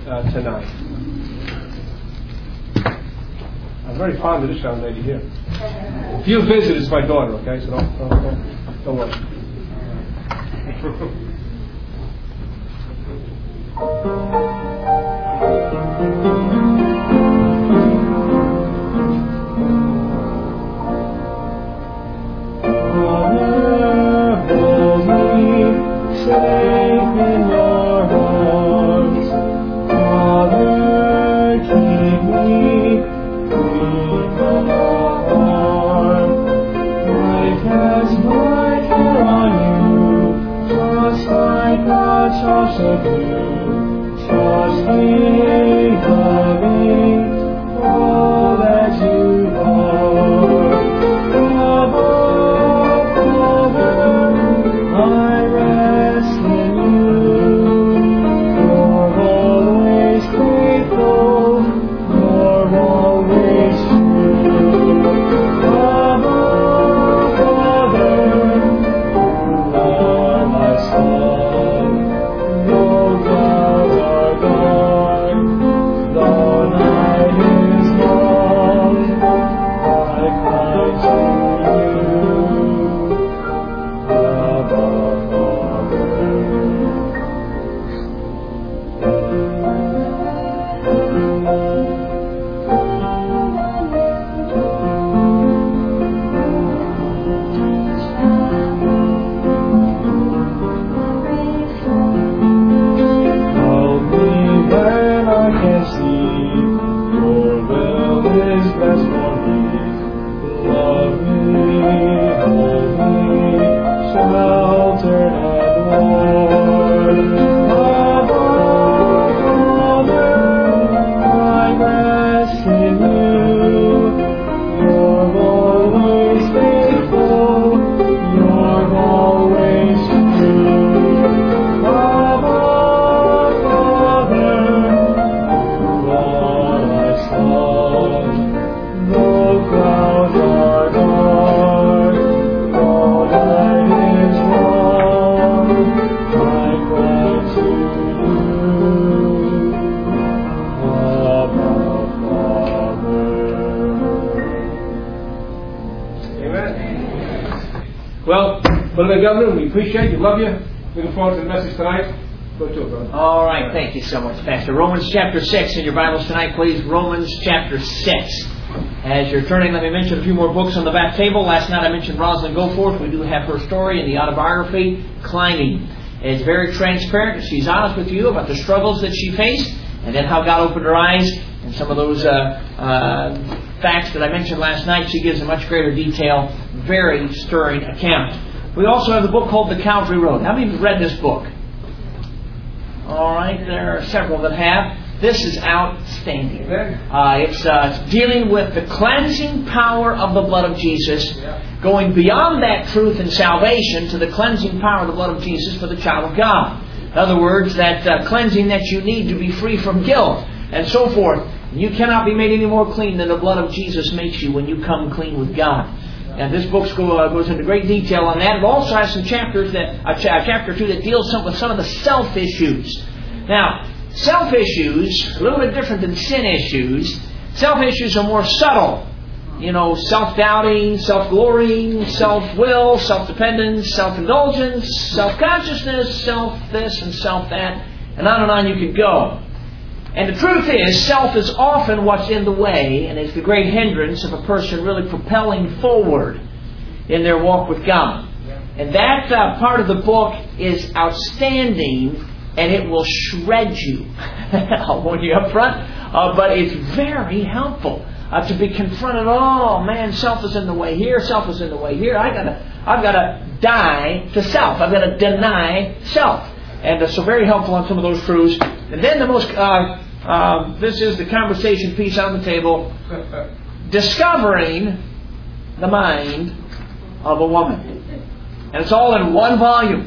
tonight. I'm very fond of this young lady here. If you visit, it's my daughter, okay? So don't worry. Governor, we appreciate you, love you. Looking forward to the message tonight. Go to it, brother. All right, thank you so much, Pastor. Romans chapter 6 in your Bibles tonight, please. Romans chapter 6. As you're turning, let me mention a few more books on the back table. Last night I mentioned Rosalind Goforth. We do have her story in the autobiography, Climbing. It's very transparent. She's honest with you about the struggles that she faced and then how God opened her eyes and some of those facts that I mentioned last night. She gives a much greater detail. Very stirring account. We also have a book called The Calvary Road. How many have read this book? All right, there are several that have. This is outstanding. It's dealing with the cleansing power of the blood of Jesus, going beyond that truth and salvation to the cleansing power of the blood of Jesus for the child of God. In other words, that cleansing that you need to be free from guilt and so forth. You cannot be made any more clean than the blood of Jesus makes you when you come clean with God. And this book goes into great detail on that. It also has some chapters chapter 2 that deals with some of the self issues. Now, self issues, a little bit different than sin issues. Self issues are more subtle. Self-doubting, self-glorying, self-will, self-dependence, self-indulgence, self-consciousness, self-this and self-that, and on you could go. And the truth is, self is often what's in the way, and it's the great hindrance of a person really propelling forward in their walk with God. And that part of the book is outstanding, and it will shred you. I'll warn you up front. But it's very helpful to be confronted. Oh man, self is in the way here. Self is in the way here. I've got to die to self. I've got to deny self. And so very helpful on some of those truths. And then the most, this is the conversation piece on the table. Discovering the mind of a woman. And it's all in one volume.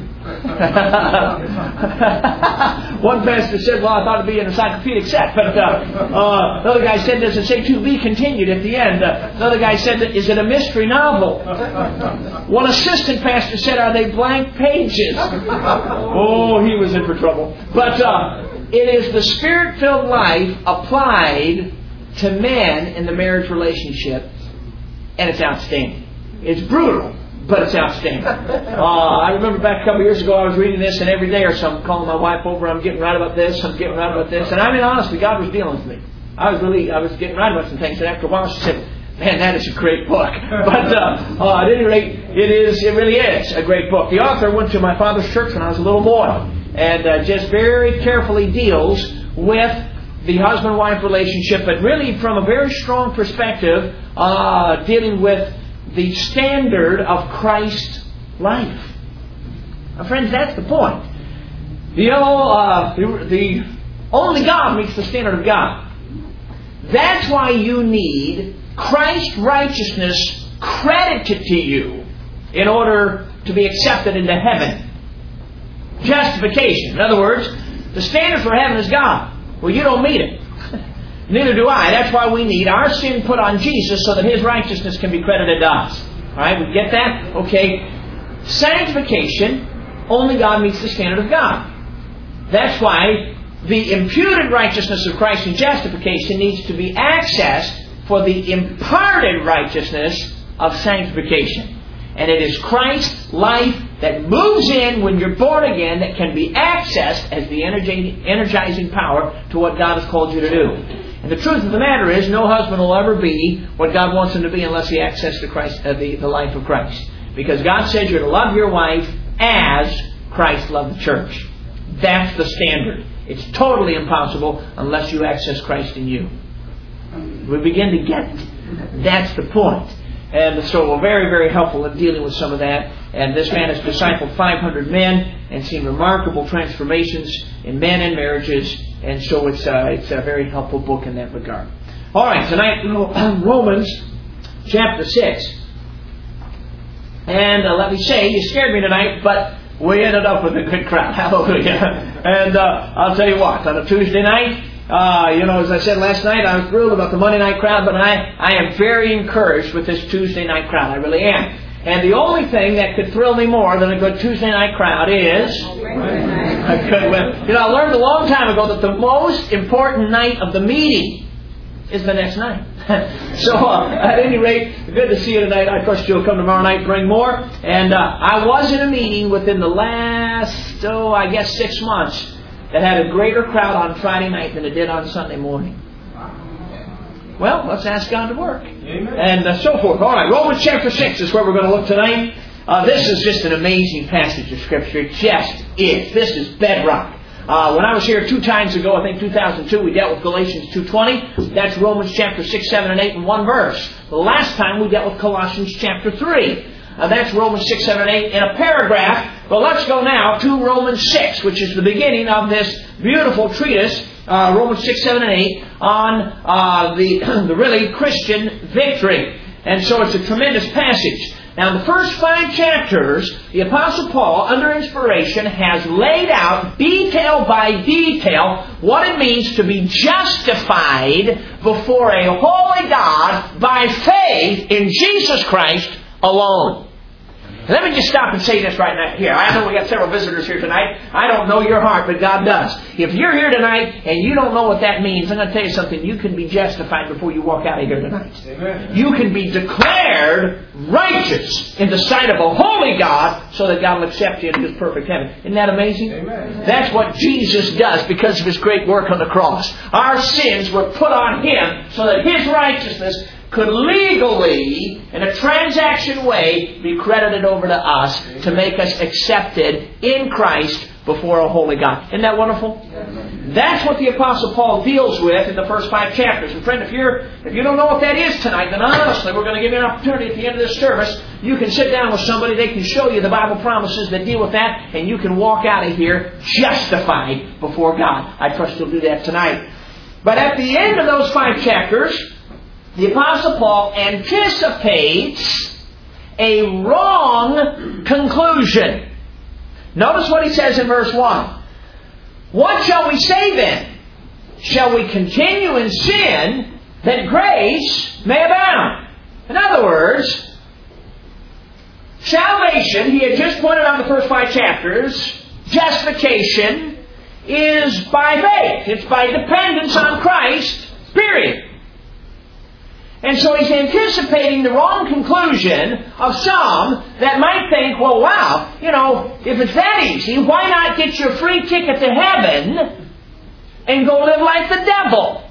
One pastor said, well, I thought it'd be an encyclopedic set. But another guy said, does it say to be continued at the end? Another guy said, is it a mystery novel? One assistant pastor said, are they blank pages? Oh, he was in for trouble. But it is the Spirit-filled life applied to men in the marriage relationship, and it's outstanding. It's brutal, but it's outstanding. I remember back a couple of years ago, I was reading this, and every day or so I'm calling my wife over, I'm getting right about this, I'm getting right about this. And I mean, honestly, God was dealing with me. I was getting right about some things, and after a while she said, man, that is a great book. But at any rate, it really is a great book. The author went to my father's church when I was a little boy, and just very carefully deals with the husband-wife relationship, but really from a very strong perspective, dealing with the standard of Christ's life. Now, friends, that's the point. The only God meets the standard of God. That's why you need Christ's righteousness credited to you in order to be accepted into heaven. Justification. In other words, the standard for heaven is God. Well, you don't meet it. Neither do I. That's why we need our sin put on Jesus so that His righteousness can be credited to us. Alright, we get that? Okay. Sanctification, only God meets the standard of God. That's why the imputed righteousness of Christ in justification needs to be accessed for the imparted righteousness of sanctification. And it is Christ's life that moves in when you're born again that can be accessed as the energizing power to what God has called you to do. And the truth of the matter is, no husband will ever be what God wants him to be unless he accesses the life of Christ. Because God says you're to love your wife as Christ loved the church. That's the standard. It's totally impossible unless you access Christ in you. We begin to get it. That's the point. And so we're very, very helpful in dealing with some of that. And this man has discipled 500 men and seen remarkable transformations in men and marriages. And so it's a very helpful book in that regard. All right, tonight, Romans chapter 6. And let me say, you scared me tonight, but we ended up with a good crowd. Hallelujah. And I'll tell you what, on a Tuesday night, as I said last night, I was thrilled about the Monday night crowd, but I am very encouraged with this Tuesday night crowd. I really am. And the only thing that could thrill me more than a good Tuesday night crowd is a good win. I learned a long time ago that the most important night of the meeting is the next night. So, at any rate, good to see you tonight. I trust you'll come tomorrow night and bring more. And I was in a meeting within the last, 6 months that had a greater crowd on Friday night than it did on Sunday morning. Well, let's ask God to work. Amen. And so forth. All right, Romans chapter 6 is where we're going to look tonight. This is just an amazing passage of Scripture. It just is. This is bedrock. When I was here 2 times ago, I think 2002, we dealt with Galatians 2:20. That's Romans chapter 6, 7, and 8 in one verse. The last time we dealt with Colossians chapter 3. That's Romans 6, 7, and 8 in a paragraph. But let's go now to Romans 6, which is the beginning of this beautiful treatise, Romans 6, 7, and 8, on the really Christian victory. And so it's a tremendous passage. Now, in the first 5 chapters, the Apostle Paul, under inspiration, has laid out detail by detail what it means to be justified before a holy God by faith in Jesus Christ alone. Let me just stop and say this right now here. I know we got several visitors here tonight. I don't know your heart, but God does. If you're here tonight and you don't know what that means, I'm going to tell you something. You can be justified before you walk out of here tonight. Amen. You can be declared righteous in the sight of a holy God so that God will accept you in His perfect heaven. Isn't that amazing? Amen. That's what Jesus does because of His great work on the cross. Our sins were put on Him so that His righteousness could legally, in a transaction way, be credited over to us to make us accepted in Christ before a holy God. Isn't that wonderful? That's what the Apostle Paul deals with in the first 5 chapters. And friend, if you don't know what that is tonight, then honestly, we're going to give you an opportunity at the end of this service. You can sit down with somebody, they can show you the Bible promises that deal with that, and you can walk out of here justified before God. I trust you'll do that tonight. But at the end of those 5 chapters, the Apostle Paul anticipates a wrong conclusion. Notice what he says in verse 1. What shall we say then? Shall we continue in sin that grace may abound? In other words, salvation, he had just pointed out in the first 5 chapters, justification is by faith. It's by dependence on Christ, period. And so he's anticipating the wrong conclusion of some that might think, well, wow, if it's that easy, why not get your free ticket to heaven and go live like the devil?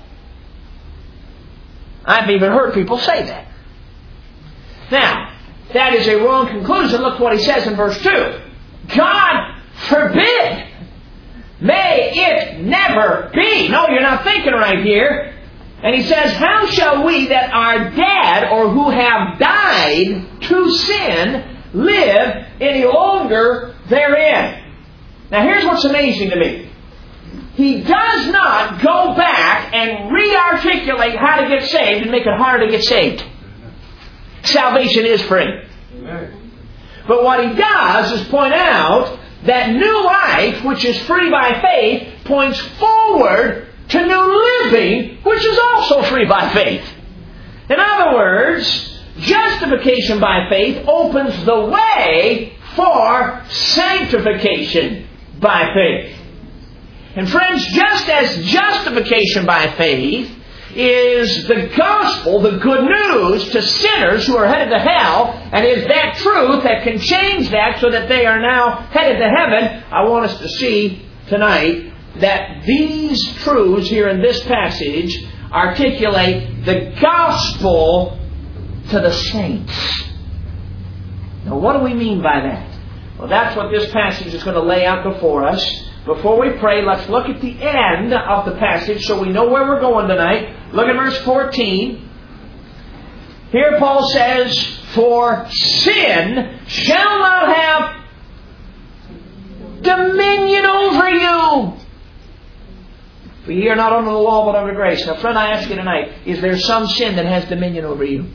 I've even heard people say that. Now, that is a wrong conclusion. Look what he says in verse 2. God forbid. May it never be. No, you're not thinking right here. And he says, how shall we that are dead or who have died to sin live any longer therein? Now here's what's amazing to me. He does not go back and re-articulate how to get saved and make it harder to get saved. Salvation is free. But what he does is point out that new life, which is free by faith, points forward to new living, which is also free by faith. In other words, justification by faith opens the way for sanctification by faith. And friends, just as justification by faith is the gospel, the good news to sinners who are headed to hell, and is that truth that can change that so that they are now headed to heaven, I want us to see tonight that these truths here in this passage articulate the gospel to the saints. Now, what do we mean by that? Well, that's what this passage is going to lay out before us. Before we pray, let's look at the end of the passage so we know where we're going tonight. Look at verse 14. Here Paul says, for sin shall not have dominion over you. For ye are not under the law, but under grace. Now, friend, I ask you tonight, is there some sin that has dominion over you?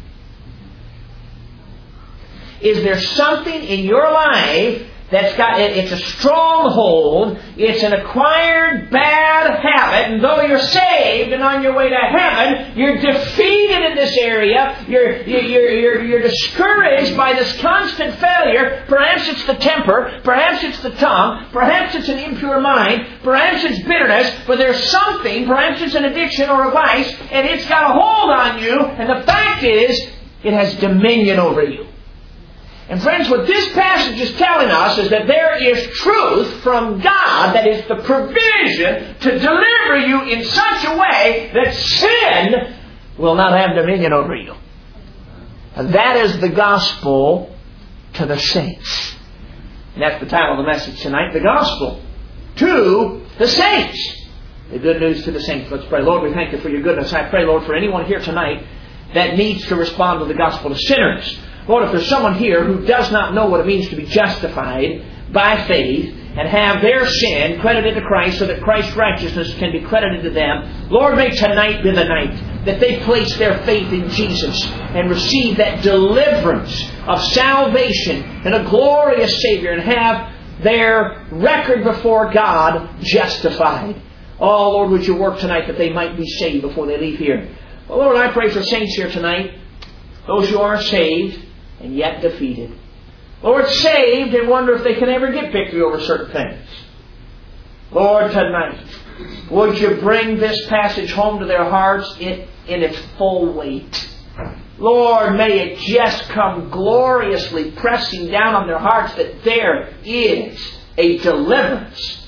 Is there something in your life that's got, it's a stronghold, it's an acquired bad habit, and though you're saved and on your way to heaven, you're defeated in this area, you're discouraged by this constant failure. Perhaps it's the temper, perhaps it's the tongue, perhaps it's an impure mind, perhaps it's bitterness, but there's something, perhaps it's an addiction or a vice, and it's got a hold on you, and the fact is, it has dominion over you. And friends, what this passage is telling us is that there is truth from God that is the provision to deliver you in such a way that sin will not have dominion over you. And that is the gospel to the saints. And that's the title of the message tonight, the gospel to the saints. The good news to the saints. Let's pray. Lord, we thank you for your goodness. I pray, Lord, for anyone here tonight that needs to respond to the gospel to sinners. Lord, if there's someone here who does not know what it means to be justified by faith and have their sin credited to Christ so that Christ's righteousness can be credited to them, Lord, may tonight be the night that they place their faith in Jesus and receive that deliverance of salvation and a glorious Savior and have their record before God justified. Oh, Lord, would you work tonight that they might be saved before they leave here. Well, Lord, I pray for saints here tonight, those who are saved and yet defeated. Lord, saved and wonder if they can ever get victory over certain things. Lord, tonight, would you bring this passage home to their hearts in its full weight? Lord, may it just come gloriously pressing down on their hearts that there is a deliverance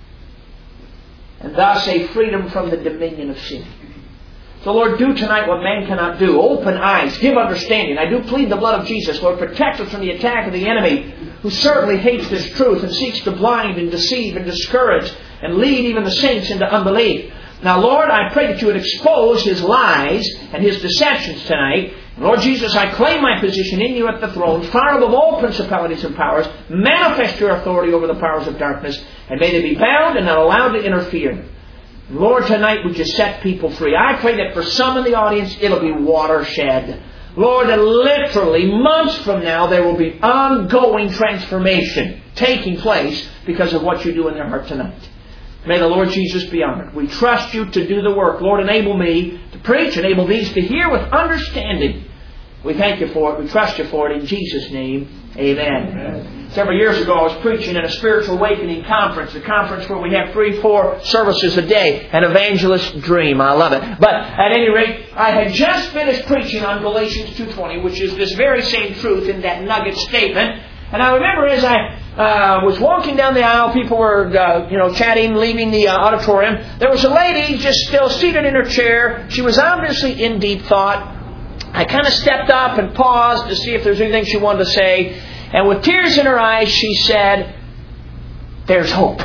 and thus a freedom from the dominion of sin. So, Lord, do tonight what man cannot do. Open eyes. Give understanding. I do plead the blood of Jesus. Lord, protect us from the attack of the enemy who certainly hates this truth and seeks to blind and deceive and discourage and lead even the saints into unbelief. Now, Lord, I pray that you would expose his lies and his deceptions tonight. Lord Jesus, I claim my position in you at the throne, far above all principalities and powers. Manifest your authority over the powers of darkness, and may they be bound and not allowed to interfere. Lord, tonight would you set people free? I pray that for some in the audience, it'll be watershed. Lord, that literally months from now, there will be ongoing transformation taking place because of what you do in their heart tonight. May the Lord Jesus be honored. We trust you to do the work. Lord, enable me to preach. Enable these to hear with understanding. We thank you for it. We trust you for it. In Jesus' name, Amen. Several years ago, I was preaching at a spiritual awakening conference, a conference where we have 3-4 services a day, an evangelist dream. I love it. But at any rate, I had just finished preaching on Galatians 2:20, which is this very same truth in that nugget statement. And I remember as I was walking down the aisle, people were chatting, leaving the auditorium. There was a lady just still seated in her chair. She was obviously in deep thought. I kind of stepped up and paused to see if there was anything she wanted to say. And with tears in her eyes, she said, "There's hope."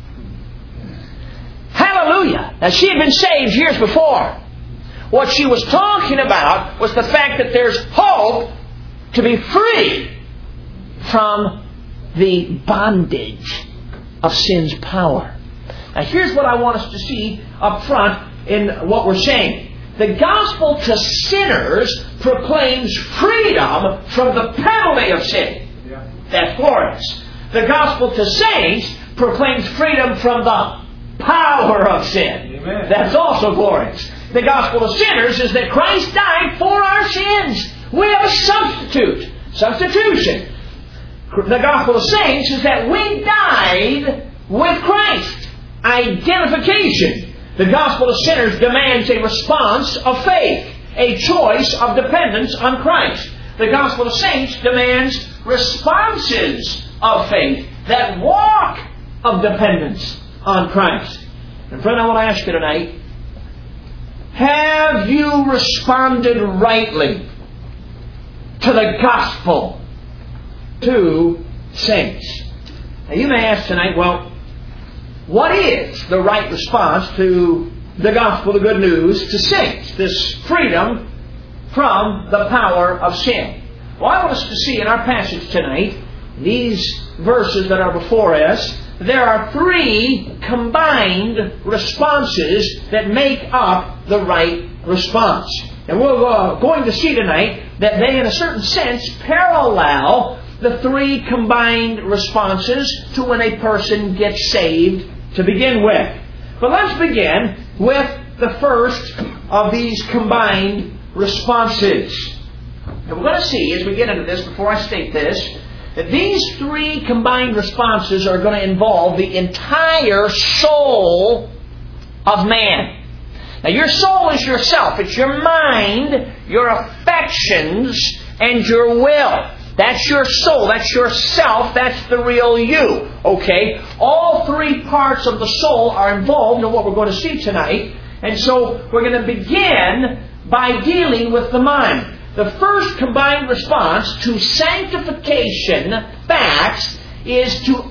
Hallelujah! Now, she had been saved years before. What she was talking about was the fact that there's hope to be free from the bondage of sin's power. Now, here's what I want us to see up front in what we're saying. The gospel to sinners proclaims freedom from the penalty of sin. That's glorious. The gospel to saints proclaims freedom from the power of sin. Amen. That's also glorious. The gospel to sinners is that Christ died for our sins. We have a substitute. Substitution. The gospel to saints is that we died with Christ. Identification. The gospel to sinners demands a response of faith, a choice of dependence on Christ. The gospel to saints demands responses of faith that walk of dependence on Christ. And friend, I want to ask you tonight, have you responded rightly to the gospel to saints? Now you may ask tonight, well, what is the right response to the gospel, the good news, to saints? This freedom from the power of sin. Well, I want us to see in our passage tonight, these verses that are before us, there are 3 combined responses that make up the right response. And we're going to see tonight that they, in a certain sense, parallel the 3 combined responses to when a person gets saved to begin with. But let's begin with the first of these combined responses. And we're going to see, as we get into this, before I state this, that these 3 combined responses are going to involve the entire soul of man. Now, your soul is yourself. It's your mind, your affections, and your will. That's your soul. That's yourself. That's the real you. Okay? All 3 parts of the soul are involved in what we're going to see tonight. And so we're going to begin by dealing with the mind. The first combined response to sanctification facts is to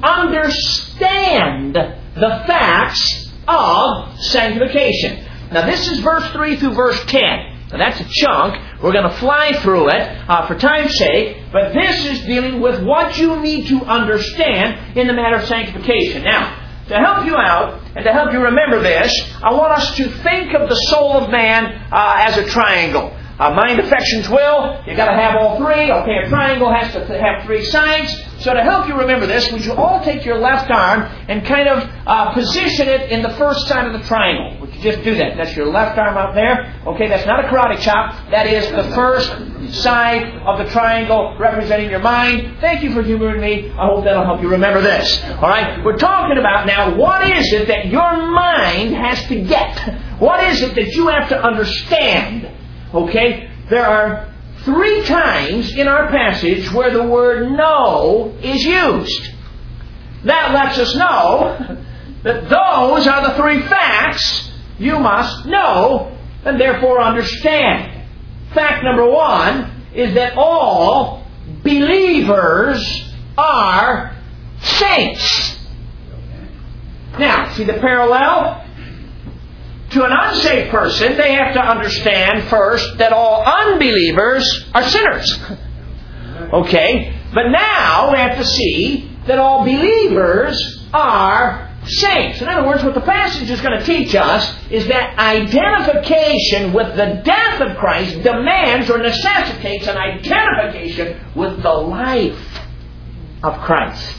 understand the facts of sanctification. Now this is verse 3 through verse 10. Now that's a chunk. We're going to fly through it for time's sake. But this is dealing with what you need to understand in the matter of sanctification. Now, to help you out and to help you remember this, I want us to think of the soul of man as a triangle. Mind, affections, will. You've got to have all 3. Okay, a triangle has to have 3 sides. So to help you remember this, would you all take your left arm and kind of position it in the first side of the triangle? Would you just do that? That's your left arm out there. Okay, that's not a karate chop. That is the first side of the triangle representing your mind. Thank you for humoring me. I hope that'll help you remember this. All right, we're talking about now, what is it that your mind has to get? What is it that you have to understand? Okay, there are 3 times in our passage where the word know is used. That lets us know that those are the 3 facts you must know and therefore understand. Fact number 1 is that all believers are saints. Now, see the parallel? To an unsaved person, they have to understand first that all unbelievers are sinners. Okay? But now we have to see that all believers are saints. In other words, what the passage is going to teach us is that identification with the death of Christ demands or necessitates an identification with the life of Christ.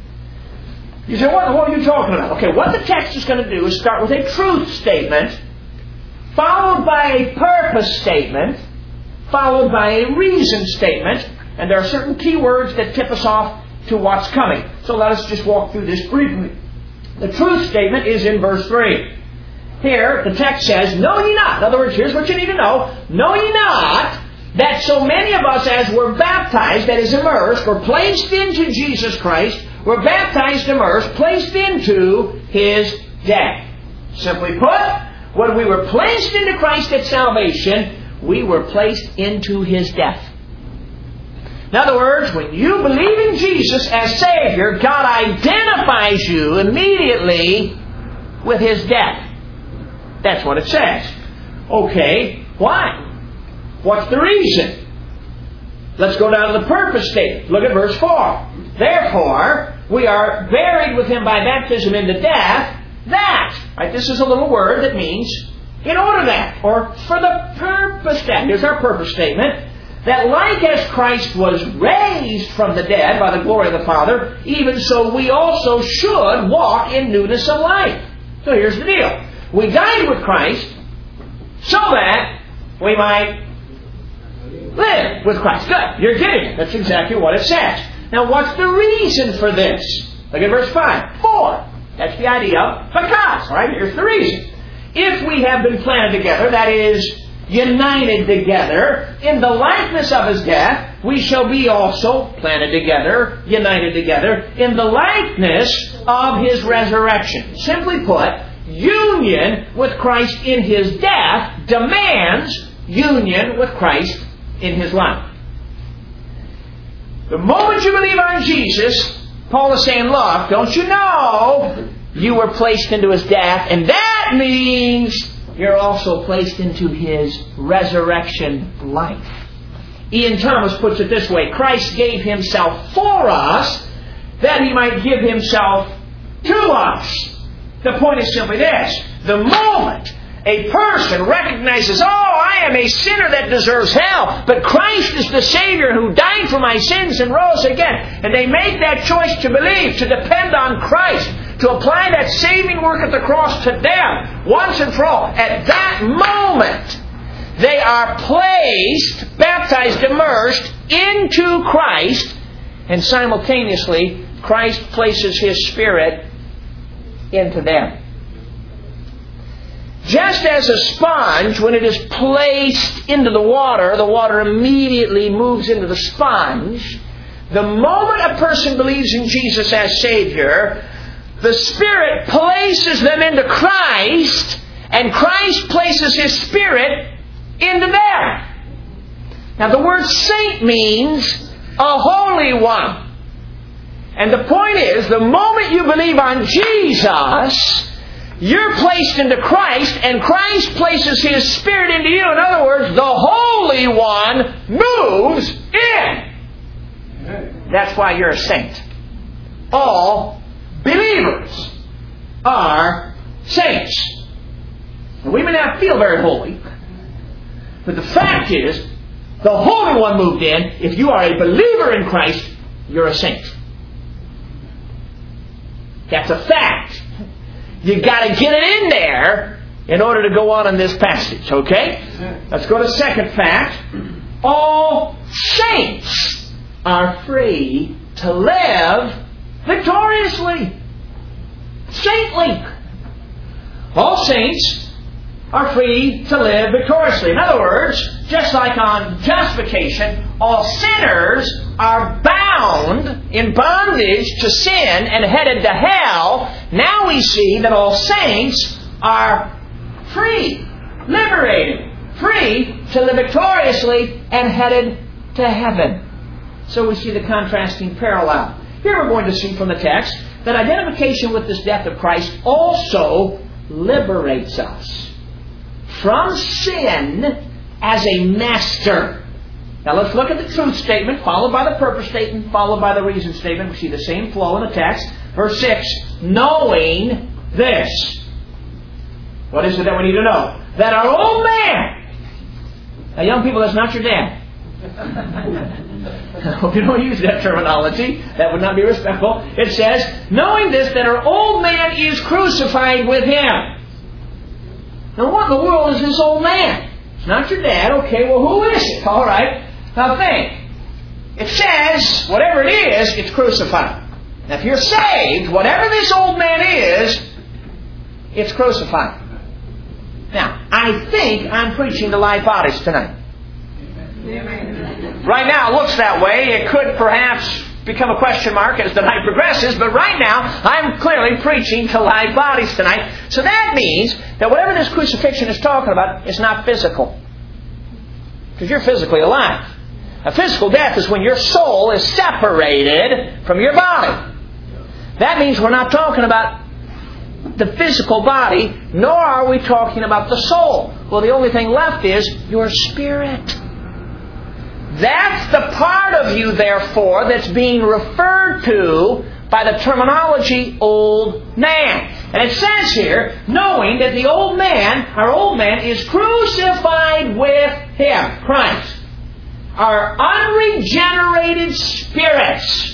You say, what are you talking about? Okay, what the text is going to do is start with a truth statement, followed by a purpose statement, followed by a reason statement, And there are certain key words that tip us off to what's coming. So let us just walk through this briefly. The truth statement is in verse 3. Here, the text says, know ye not. In other words, here's what you need to know. Know ye not that so many of us as were baptized, that is immersed, were placed into Jesus Christ, were baptized, immersed, placed into His death. Simply put, when we were placed into Christ at salvation, we were placed into His death. In other words, when you believe in Jesus as Savior, God identifies you immediately with His death. That's what it says. Okay, why? What's the reason? Let's go down to the purpose statement. Look at verse 4. Therefore, we are buried with Him by baptism into death, that, right, this is a little word that means in order that, or for the purpose that. Here's our purpose statement. That like as Christ was raised from the dead by the glory of the Father, even so we also should walk in newness of life. So here's the deal. We died with Christ so that we might live with Christ. Good. You're getting it. That's exactly what it says. Now what's the reason for this? Look at verse 5. For. That's the idea. Because. All right, here's the reason. If we have been planted together, that is, united together in the likeness of His death, we shall be also planted together, united together in the likeness of His resurrection. Simply put, union with Christ in His death demands union with Christ in His life. The moment you believe on Jesus, Paul is saying, look, don't you know you were placed into His death, and that means you're also placed into His resurrection life. Ian Thomas puts it this way. Christ gave Himself for us that He might give Himself to us. The point is simply this. The moment a person recognizes, oh, I am a sinner that deserves hell, but Christ is the Savior who died for my sins and rose again, and they make that choice to believe, to depend on Christ, to apply that saving work at the cross to them, once and for all, at that moment, they are placed, baptized, immersed into Christ, and simultaneously, Christ places His Spirit into them. Just as a sponge, when it is placed into the water immediately moves into the sponge. The moment a person believes in Jesus as Savior, the Spirit places them into Christ, and Christ places His Spirit into them. Now the word saint means a holy one. And the point is, the moment you believe on Jesus, you're placed into Christ, and Christ places His Spirit into you. In other words, the Holy One moves in. That's why you're a saint. All believers are saints. And we may not feel very holy, but the fact is, the Holy One moved in. If you are a believer in Christ, you're a saint. That's a fact. You've got to get it in there in order to go on in this passage, okay? Let's go to the second fact. All saints are free to live victoriously. Saintly. All saints are free to live victoriously. In other words, just like on justification, all sinners are bound in bondage to sin and headed to hell. Now we see that all saints are free, liberated, free to live victoriously and headed to heaven. So we see the contrasting parallel. Here we're going to see from the text that identification with this death of Christ also liberates us from sin as a master. Now let's look at the truth statement, followed by the purpose statement, followed by the reason statement. We see the same flow in the text. Verse 6, knowing this. What is it that we need to know? That our old man. Now young people, that's not your dad. I hope you don't use that terminology. That would not be respectful. It says, knowing this, that our old man is crucified with Him. Now what in the world is this old man? It's not your dad. Okay, well who is it? All right. Now think. it says, whatever it is, it's crucified. Now, if you're saved, whatever this old man is, it's crucified. Now, I think I'm preaching to live bodies tonight. Amen. Right now, it looks that way. It could perhaps become a question mark as the night progresses, but right now, I'm clearly preaching to live bodies tonight. So that means that whatever this crucifixion is talking about is not physical. Because you're physically alive. A physical death is when your soul is separated from your body. That means we're not talking about the physical body, nor are we talking about the soul. Well, the only thing left is your spirit. That's the part of you, therefore, that's being referred to by the terminology old man. And it says here, knowing that the old man, our old man, is crucified with Him, Christ. Our unregenerated spirits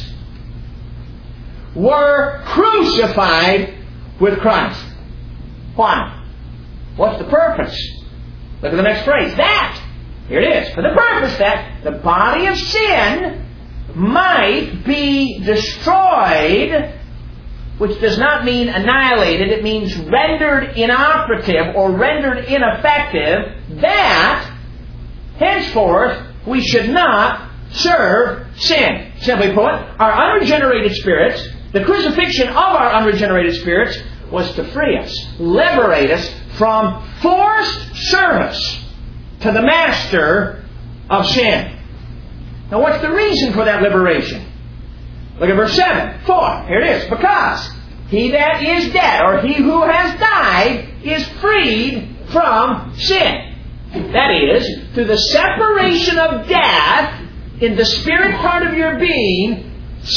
were crucified with Christ. Why? What's the purpose? Look at the next phrase. That. Here it is. For the purpose that the body of sin might be destroyed, which does not mean annihilated. It means rendered inoperative or rendered ineffective, that henceforth we should not serve sin. Simply put, our unregenerated spirits, the crucifixion of our unregenerated spirits was to free us, liberate us from forced service to the master of sin. Now what's the reason for that liberation? Look at verse 7. For, here it is, because he that is dead, or he who has died, is freed from sin. That is, through the separation of death in the spirit part of your being,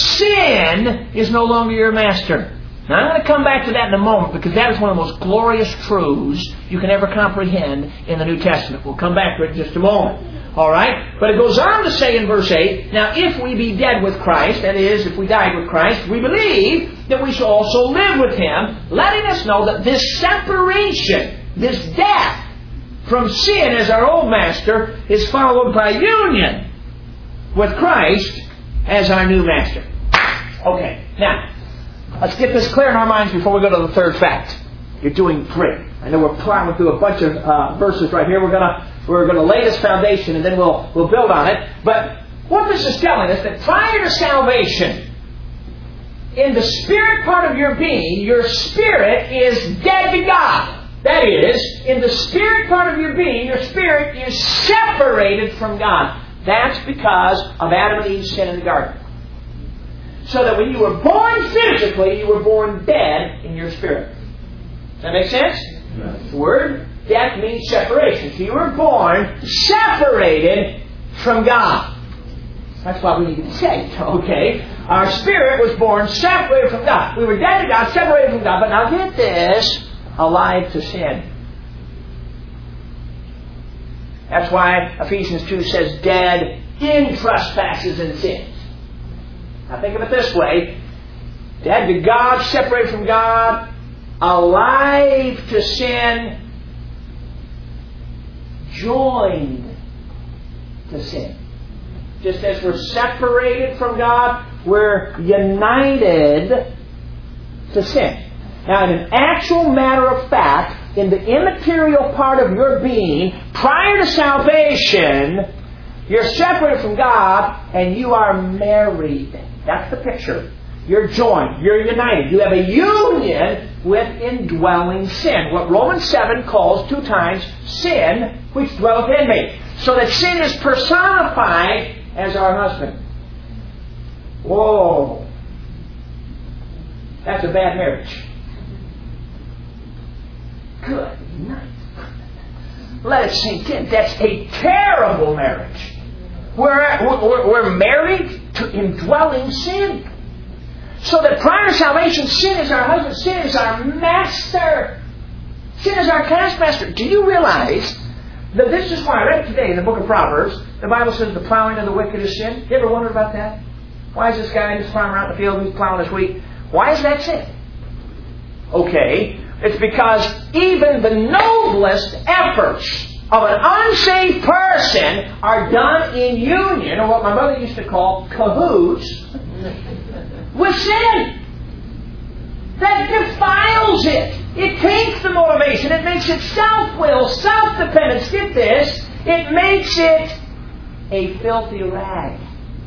sin is no longer your master. Now I'm going to come back to that in a moment, because that is one of the most glorious truths you can ever comprehend in the New Testament. We'll come back to it in just a moment. Alright? But it goes on to say in verse 8, now if we be dead with Christ, that is, if we died with Christ, we believe that we shall also live with Him, letting us know that this separation, this death from sin as our old master, is followed by union with Christ as our new master. Okay, now, let's get this clear in our minds before we go to the third fact. You're doing great. I know we're plowing through a bunch of verses right here. We're going to lay this foundation and then we'll build on it. But what this is telling us, that prior to salvation, in the spirit part of your being, your spirit is dead to God. That is, in the spirit part of your being, your spirit is separated from God. That's because of Adam and Eve's sin in the garden. So that when you were born physically, you were born dead in your spirit. Does that make sense? Yes. The word death means separation. So you were born separated from God. That's why we need to be saved, okay? Our spirit was born separated from God. We were dead to God, separated from God. But now get this, alive to sin. That's why Ephesians 2 says dead in trespasses and sins. Now think of it this way. Dead to God, separated from God, alive to sin, joined to sin. Just as we're separated from God, we're united to sin. Now, in an actual matter of fact, in the immaterial part of your being, prior to salvation, you're separated from God and you are married. That's the picture. You're joined. You're united. You have a union with indwelling sin. What Romans 7 calls 2 times sin, which dwelleth in me. So that sin is personified as our husband. Whoa. That's a bad marriage. Good night. Let it sink in. That's a terrible marriage. We're married to indwelling sin. So that prior to salvation, sin is our husband, sin is our master. Sin is our taskmaster. Do you realize that this is why I read today in the book of Proverbs, the Bible says the plowing of the wicked is sin? You ever wondered about that? Why is this guy, this farmer out in the field, who's plowing his wheat? Why is that sin? Okay, it's because even the noblest efforts of an unsaved person are done in union, or what my mother used to call cahoots, with sin. That defiles it. It takes the motivation. It makes it self-will, self-dependence. Get this. It makes it a filthy rag.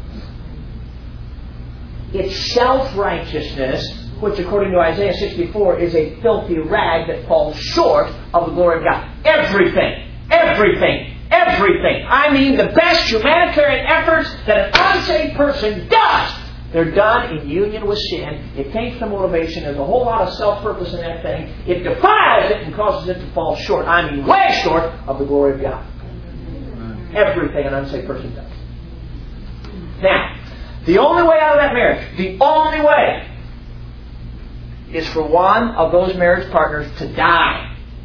It's self-righteousness, which according to Isaiah 64 is a filthy rag that falls short of the glory of God. Everything. I mean the best humanitarian efforts that an unsaved person does, they're done in union with sin. It takes the motivation. There's a whole lot of self-purpose in that thing. It defiles it and causes it to fall short. I mean way short of the glory of God. Everything an unsaved person does. Now, the only way out of that marriage, the only way, is for one of those marriage partners to die.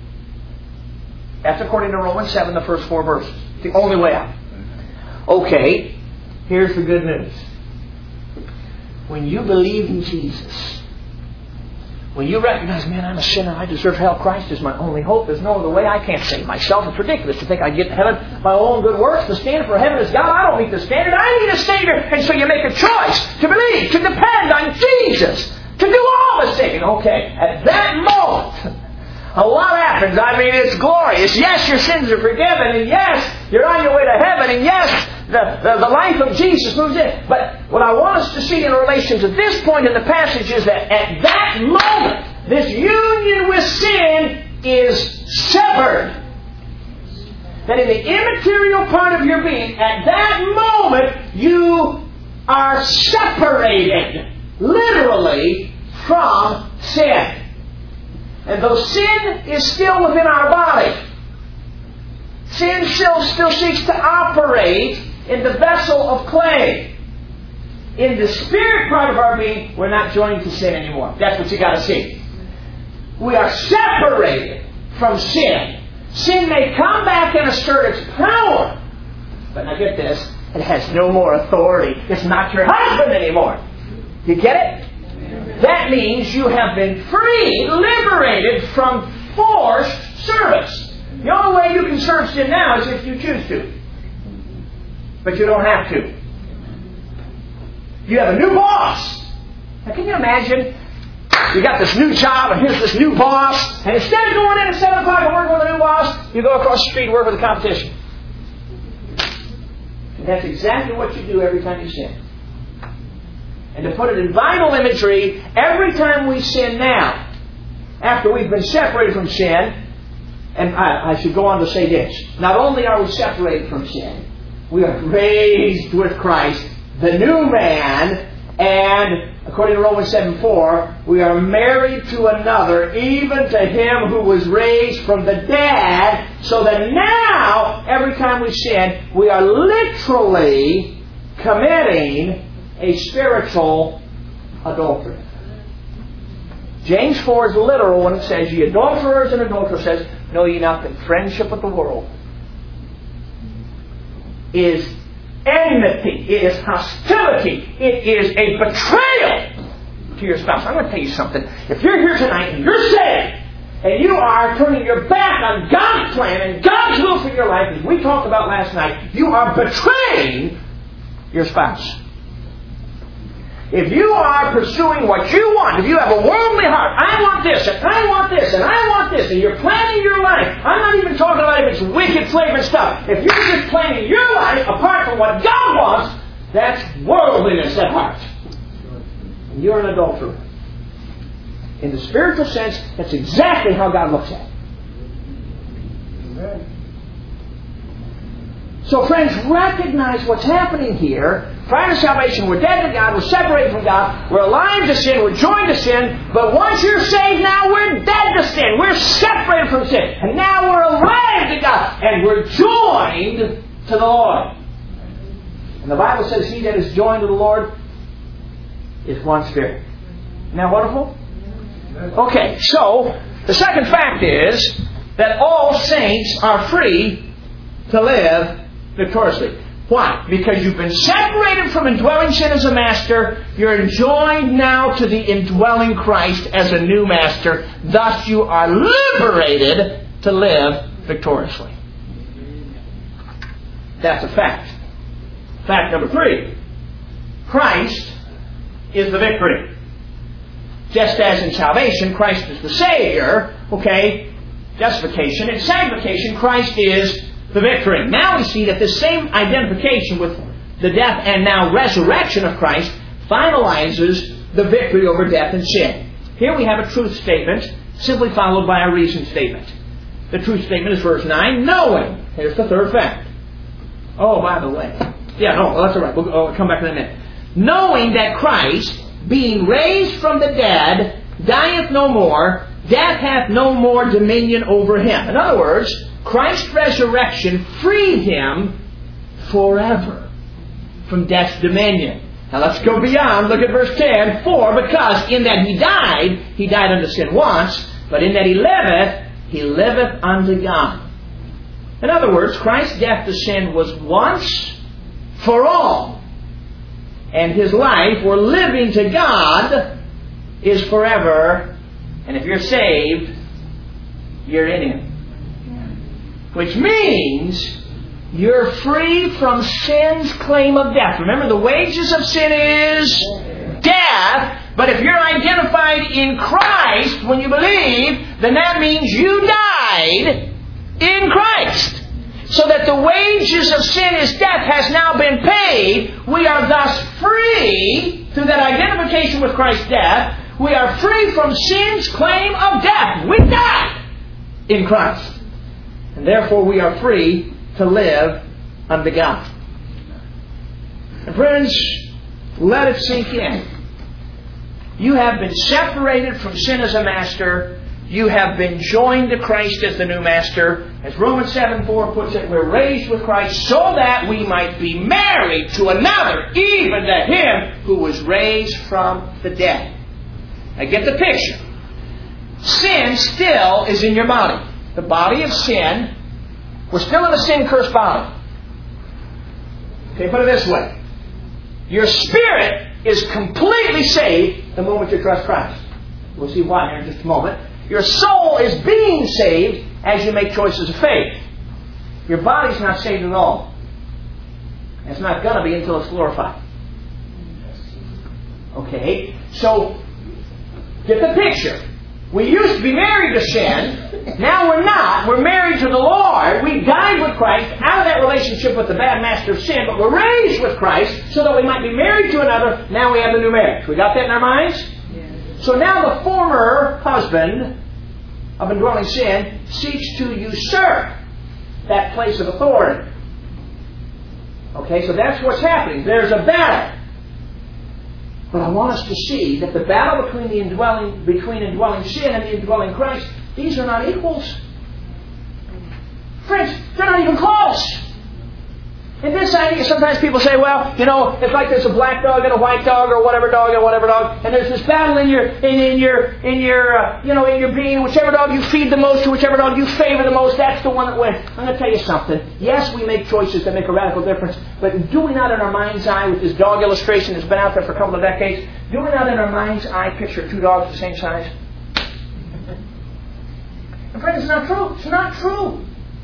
That's according to Romans 7, the first 4 verses. The only way out. Okay, here's the good news. When you believe in Jesus, when you recognize, man, I'm a sinner, I deserve hell, Christ is my only hope, there's no other way, I can't save myself, it's ridiculous to think I get to heaven by own good works, the standard for heaven is God, I don't meet the standard, I need a Savior, and so you make a choice to believe, to depend on Jesus, to do all the saving. Okay, at that moment, a lot happens. I mean, it's glorious. Yes, your sins are forgiven, and yes, you're on your way to heaven, and yes, the life of Jesus moves in. But what I want us to see in relation to this point in the passage is that at that moment, this union with sin is severed. That in the immaterial part of your being, at that moment, you are separated, literally, from sin. And though sin is still within our body, sin still seeks to operate in the vessel of clay. In the spirit part of our being, we're not joined to sin anymore. That's what you got to see. We are separated from sin. Sin may come back and assert its power. But now get this, it has no more authority. It's not your husband anymore. You get it? That means you have been free, liberated from forced service. The only way you can serve sin now is if you choose to. But you don't have to. You have a new boss. Now can you imagine? You got this new job and here's this new boss. And instead of going in at 7 o'clock and working with a new boss, you go across the street and work with the competition. And that's exactly what you do every time you sin. And to put it in vital imagery, every time we sin now, after we've been separated from sin, and I should go on to say this, not only are we separated from sin, we are raised with Christ, the new man, and according to Romans 7:4, we are married to another, even to him who was raised from the dead, so that now, every time we sin, we are literally committing a spiritual adultery. James 4 is literal when it says, ye adulterers and adulteresses, know ye not that friendship with the world is enmity, it is hostility, it is a betrayal to your spouse. I'm going to tell you something. If you're here tonight and you're saved, and you are turning your back on God's plan and God's will for your life, as we talked about last night, you are betraying your spouse. If you are pursuing what you want, if you have a worldly heart, I want this, and I want this, and I want this, and you're planning your life, I'm not even talking about if it's wicked flavored stuff. If you're just planning your life apart from what God wants, that's worldliness at heart. And you're an adulterer. In the spiritual sense, that's exactly how God looks at it. Amen. So friends, recognize what's happening here. Prior to salvation, we're dead to God, we're separated from God, we're alive to sin, we're joined to sin, but once you're saved, now we're dead to sin. We're separated from sin. And now we're alive to God, and we're joined to the Lord. And the Bible says, he that is joined to the Lord is one spirit. Isn't that wonderful? Okay, so the second fact is that all saints are free to live victoriously. Why? Because you've been separated from indwelling sin as a master. You're enjoined now to the indwelling Christ as a new master. Thus you are liberated to live victoriously. That's a fact. Fact number 3. Christ is the victory. Just as in salvation, Christ is the Savior, okay, justification. In sanctification, Christ is the victory. Now we see that this same identification with the death and now resurrection of Christ finalizes the victory over death and sin. Here we have a truth statement, simply followed by a reason statement. The truth statement is verse 9, knowing. Here's the third fact. Oh, by the way. Yeah, no, that's all right. We'll come back to that in a minute. Knowing that Christ, being raised from the dead, dieth no more, death hath no more dominion over him. In other words, Christ's resurrection freed him forever from death's dominion. Now let's go beyond. Look at verse 10. For because in that he died unto sin once, but in that he liveth unto God. In other words, Christ's death to sin was once for all. And his life, or living to God, is forever. And if you're saved, you're in Him. Which means you're free from sin's claim of death. Remember, the wages of sin is death. But if you're identified in Christ when you believe, then that means you died in Christ. So that the wages of sin is death has now been paid. We are thus free, through that identification with Christ's death, we are free from sin's claim of death. We died in Christ. And therefore we are free to live unto God. And friends, let it sink in. You have been separated from sin as a master. You have been joined to Christ as the new master. As Romans 7:4 puts it, we're raised with Christ so that we might be married to another, even to Him who was raised from the dead. Now get the picture. Sin still is in your body. The body of sin. We're still in a sin-cursed body. Okay, put it this way. Your spirit is completely saved the moment you trust Christ. We'll see why here in just a moment. Your soul is being saved as you make choices of faith. Your body's not saved at all. It's not going to be until it's glorified. Okay, so get the picture. We used to be married to sin. Now we're not. We're married to the Lord. We died with Christ out of that relationship with the bad master of sin, but we're raised with Christ so that we might be married to another. Now we have the new marriage. We got that in our minds? So now the former husband of indwelling sin seeks to usurp that place of authority. Okay, so that's what's happening. There's a battle. But I want us to see that the battle between indwelling sin and the indwelling Christ, these are not equals. Friends, they're not even close. And this idea, sometimes people say, well, you know, it's like there's a black dog and a white dog, or whatever dog, and there's this battle in your being. Whichever dog you feed the most, or whichever dog you favor the most, that's the one that wins. I'm going to tell you something. Yes, we make choices that make a radical difference, but do we not in our mind's eye, with this dog illustration that's been out there for a couple of decades, do we not in our mind's eye picture two dogs the same size? And friends, it's not true. It's not true.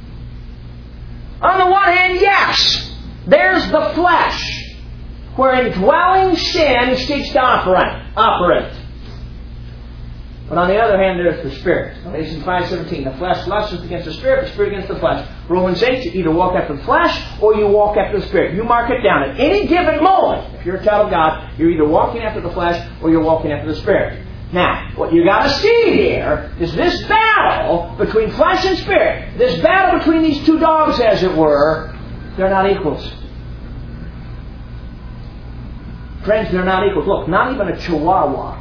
On the one hand, yes, there's the flesh, where indwelling sin seeks to operate. But on the other hand, there's the Spirit. Galatians 5:17, the flesh lusts against the Spirit against the flesh. Romans 8, you either walk after the flesh or you walk after the Spirit. You mark it down. At any given moment, if you're a child of God, you're either walking after the flesh or you're walking after the Spirit. Now, what you got to see here is this battle between flesh and spirit, this battle between these two dogs, as it were, they're not equals. Friends, they're not equals. Look, not even a Chihuahua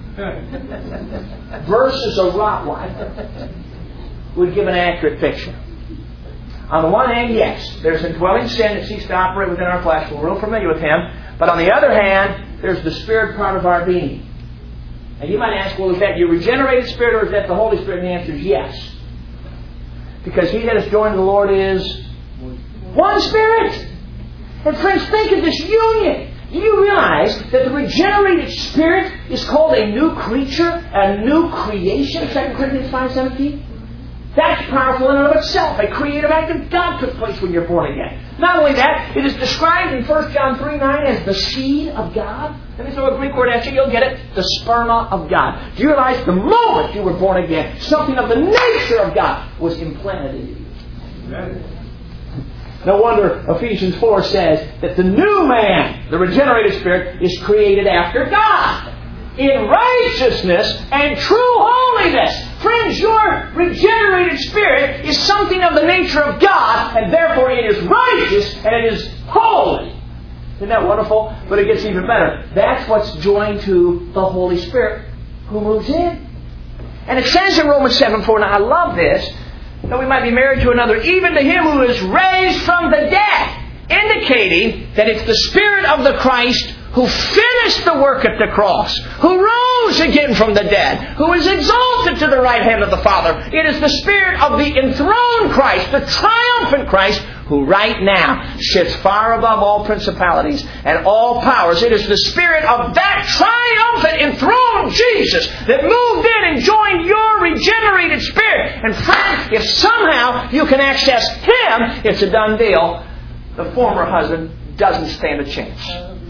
versus a Rottweiler would give an accurate picture. On the one hand, yes, there's indwelling sin that seeks to operate within our flesh. We're real familiar with Him. But on the other hand, there's the Spirit part of our being. And you might ask, well, is that your regenerated spirit or is that the Holy Spirit? And the answer is yes. Because he that is joined to the Lord is one Spirit. And friends, think of this union. Do you realize that the regenerated spirit is called a new creature, a new creation? 2 Corinthians 5:17. That's powerful in and of itself. A creative act of God took place when you're born again. Not only that, it is described in 1 John 3:9 as the seed of God. Let me throw a Greek word at you, you'll get it. The sperma of God. Do you realize the moment you were born again, something of the nature of God was implanted in you? Amen. No wonder Ephesians 4 says that the new man, the regenerated spirit, is created after God, in righteousness and true holiness. Friends, your regenerated spirit is something of the nature of God, and therefore it is righteous and it is holy. Isn't that wonderful? But it gets even better. That's what's joined to the Holy Spirit who moves in. And it says in Romans 7:4, now I love this, that we might be married to another, even to Him who is raised from the dead, indicating that it's the Spirit of the Christ who finished the work at the cross, who rose again from the dead, who is exalted to the right hand of the Father. It is the Spirit of the enthroned Christ, the triumphant Christ, who right now sits far above all principalities and all powers. It is the Spirit of that triumphant, enthroned Jesus that moved in and joined your regenerated spirit. And friends, if somehow you can access Him, it's a done deal. The former husband doesn't stand a chance.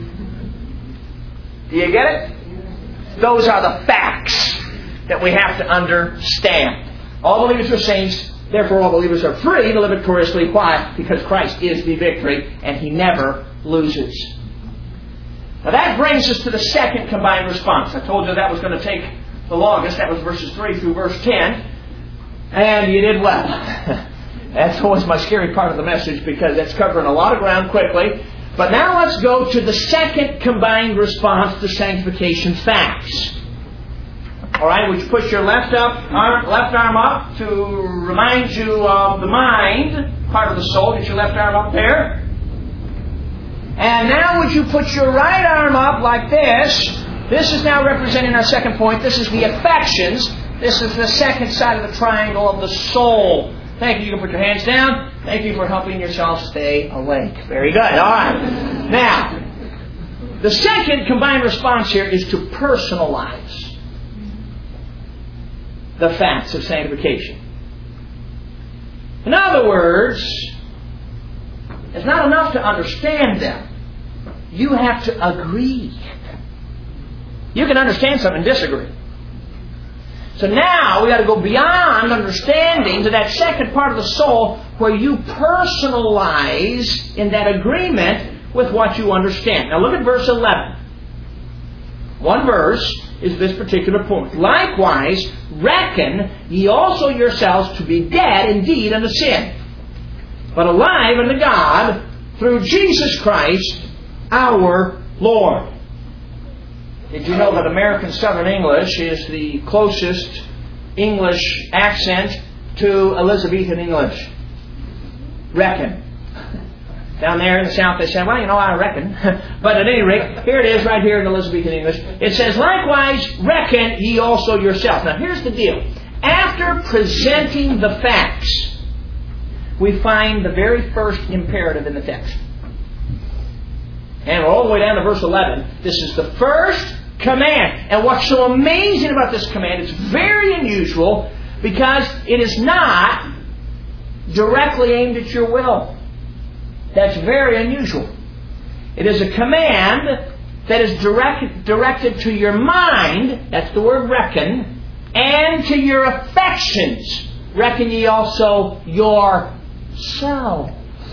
Do you get it? Those are the facts that we have to understand. All believers are saints, therefore all believers are free to live victoriously. Why? Because Christ is the victory and He never loses. Now that brings us to the second combined response. I told you that was going to take the longest. That was verses 3 through verse 10. And you did well. That's always my scary part of the message because that's covering a lot of ground quickly. But now let's go to the second combined response to sanctification facts. All right, would you push your left arm up to remind you of the mind, part of the soul. Get your left arm up there. And now would you put your right arm up like this. This is now representing our second point. This is the affections. This is the second side of the triangle of the soul. Thank you. You can put your hands down. Thank you for helping yourself stay awake. Very good. All right. Now, the second combined response here is to personalize the facts of sanctification. In other words, it's not enough to understand them. You have to agree. You can understand something and disagree. So now we got to go beyond understanding to that second part of the soul where you personalize in that agreement with what you understand. Now look at verse 11. One verse is this particular point. Likewise, reckon ye also yourselves to be dead indeed unto sin, but alive unto God through Jesus Christ our Lord. Did you know that American Southern English is the closest English accent to Elizabethan English? Reckon. Down there in the South they say, well, you know, I reckon. But at any rate, here it is right here in Elizabethan English. It says, likewise, reckon ye also yourselves. Now here's the deal. After presenting the facts, we find the very first imperative in the text. And we're all the way down to verse 11. This is the first command. And what's so amazing about this command, it's very unusual because it is not directly aimed at your will. That's very unusual. It is a command that is directed to your mind, that's the word reckon, and to your affections. Reckon ye also yourself.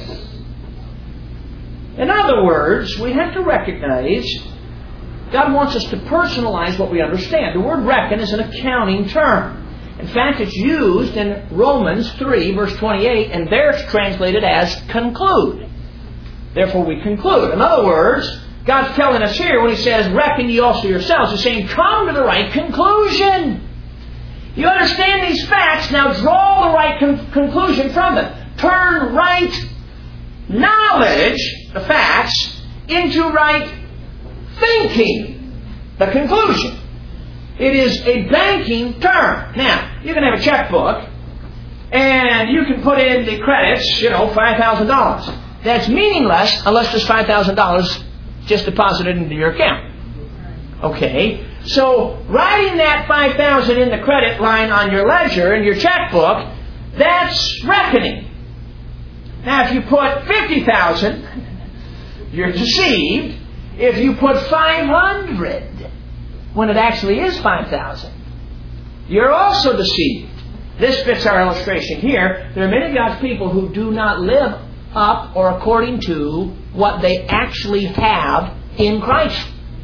In other words, we have to recognize God wants us to personalize what we understand. The word reckon is an accounting term. In fact, it's used in Romans 3, verse 28, and there it's translated as conclude. Therefore we conclude. In other words, God's telling us here when He says, reckon ye also yourselves, He's saying, come to the right conclusion. You understand these facts, now draw the right conclusion from them. Turn right knowledge, the facts, into right thinking, the conclusion. It is a banking term. Now, you can have a checkbook and you can put in the credits, $5,000. That's meaningless unless there's $5,000 just deposited into your account. Okay, so writing that $5,000 in the credit line on your ledger in your checkbook That's reckoning. Now, if you put 50,000, you're deceived. If you put 500, when it actually is 5,000, you're also deceived. This fits our illustration here. There are many of God's people who do not live up or according to what they actually have in Christ.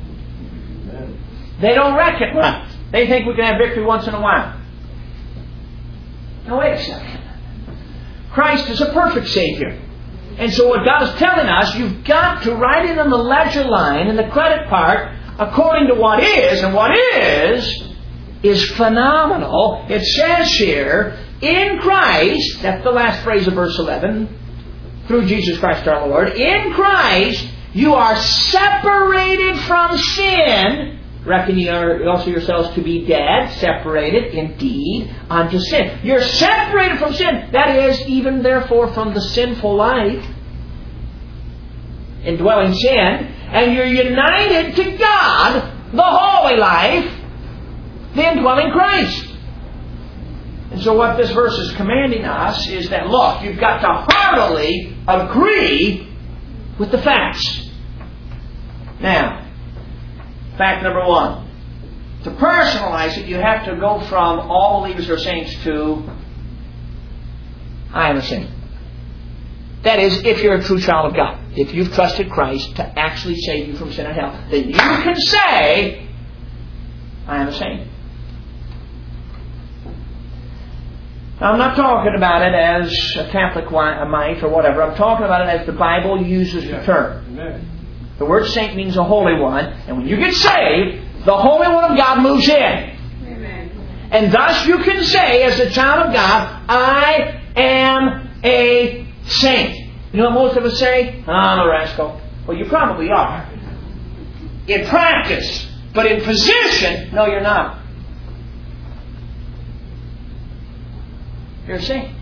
They don't reckon right. They think we can have victory once in a while. Now wait a second. Christ is a perfect Savior. And so what God is telling us, you've got to write it on the ledger line in the credit part according to what is. And what is phenomenal. It says here, in Christ, that's the last phrase of verse 11, through Jesus Christ our Lord, in Christ you are separated from sin. Reckon ye also yourselves to be dead, separated indeed unto sin. You're separated from sin. That is, even therefore from the sinful life, indwelling sin, and you're united to God, the holy life, the indwelling Christ. And so what this verse is commanding us is that, look, you've got to heartily agree with the facts. Now, fact number one. To personalize it, you have to go from all believers are saints to I am a sinner. That is, if you're a true child of God. If you've trusted Christ to actually save you from sin and hell, then you can say, I am a saint. Now, I'm not talking about it as a Catholic might or whatever. I'm talking about it as the Bible uses the term. Amen. The word saint means a holy one. And when you get saved, the Holy One of God moves in. Amen. And thus you can say, as a child of God, I am a saint. You know what most of us say? I'm a rascal. Well, you probably are. In practice. But in position, no, you're not. You're a saint.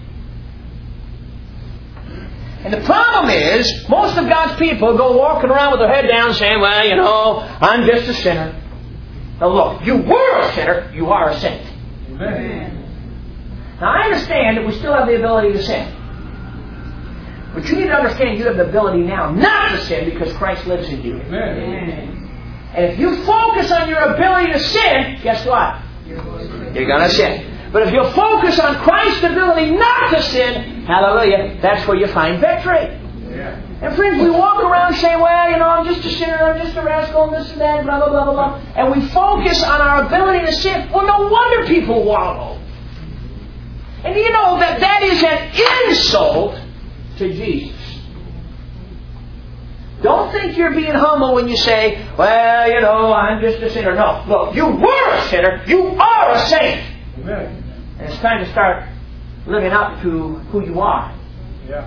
And the problem is, most of God's people go walking around with their head down saying, well, you know, I'm just a sinner. Now look, you were a sinner, you are a saint. Amen. Now I understand that we still have the ability to sin. But you need to understand you have the ability now not to sin because Christ lives in you. Amen. And if you focus on your ability to sin, guess what? You're going to sin. But if you focus on Christ's ability not to sin, hallelujah, that's where you find victory. Yeah. And friends, we walk around saying, well, you know, I'm just a sinner, I'm just a rascal, and this and that, blah, blah, blah, blah, blah. And we focus on our ability to sin. Well, no wonder people wallow. And you know that is an insult to Jesus. Don't think you're being humble when you say, well, you know, I'm just a sinner. No, look, you were a sinner, you are a saint. Amen. And it's time to start living up to who you are. Yeah.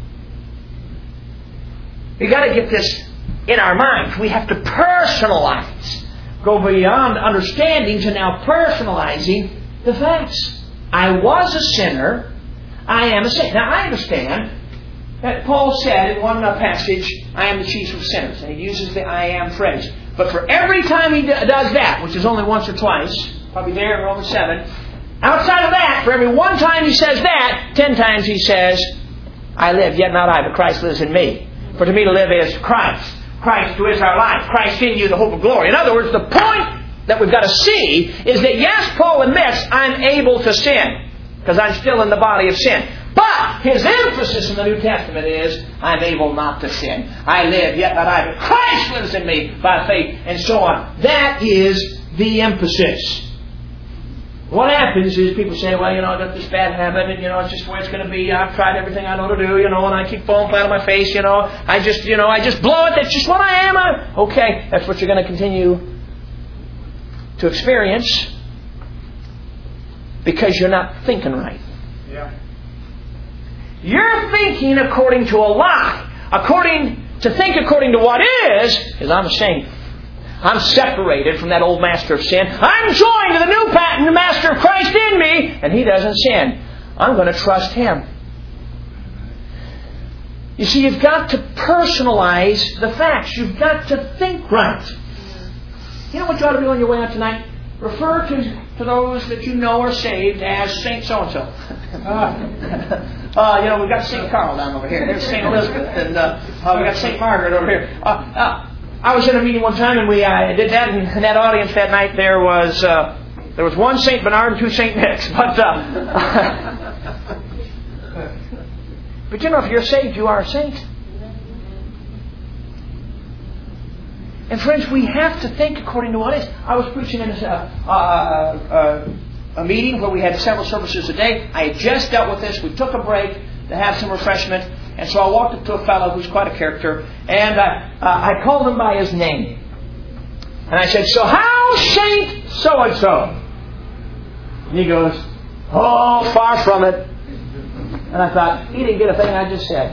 We've got to get this in our minds. We have to personalize. Go beyond understanding to now personalizing the facts. I was a sinner. I am a saint. Now I understand that Paul said in one passage, I am the chief of sinners. And he uses the I am phrase. But for every time he does that, which is only once or twice, probably there in Romans 7, outside of that, for every one time he says that, 10 times he says, I live, yet not I, but Christ lives in me. For to me to live is Christ. Christ who is our life. Christ in you, the hope of glory. In other words, the point that we've got to see is that yes, Paul admits I'm able to sin, because I'm still in the body of sin. But his emphasis in the New Testament is, I'm able not to sin. I live, yet not I, but Christ lives in me by faith, and so on. That is the emphasis. What happens is people say, well, you know, I got this bad habit, and, you know, it's just the way it's going to be. I've tried everything I know to do, you know, and I keep falling flat on my face, you know. I just blow it. That's just what I am. Okay, that's what you're going to continue to experience because you're not thinking right. Yeah. You're thinking according to a lie. To think according to what is I'm a saint. I'm separated from that old master of sin. I'm joined to the new pattern master of Christ in me, and he doesn't sin. I'm going to trust him. You see, you've got to personalize the facts. You've got to think right. You know what you ought to do on your way out tonight? Refer to those that you know are saved as Saint so-and-so. We've got St. Carl down over here. There's St. Elizabeth. And we got St. Margaret over here. I was in a meeting one time, and we did that. And in that audience that night, there was one St. Bernard and two St. Nics. But if you're saved, you are a saint. And friends, we have to think according to what is. I was preaching in a meeting where we had several services a day. I had just dealt with this. We took a break to have some refreshment. And so I walked up to a fellow who's quite a character. And I called him by his name. And I said, "So how Saint so-and-so?" And he goes, "Oh, far from it." And I thought, he didn't get a thing I just said.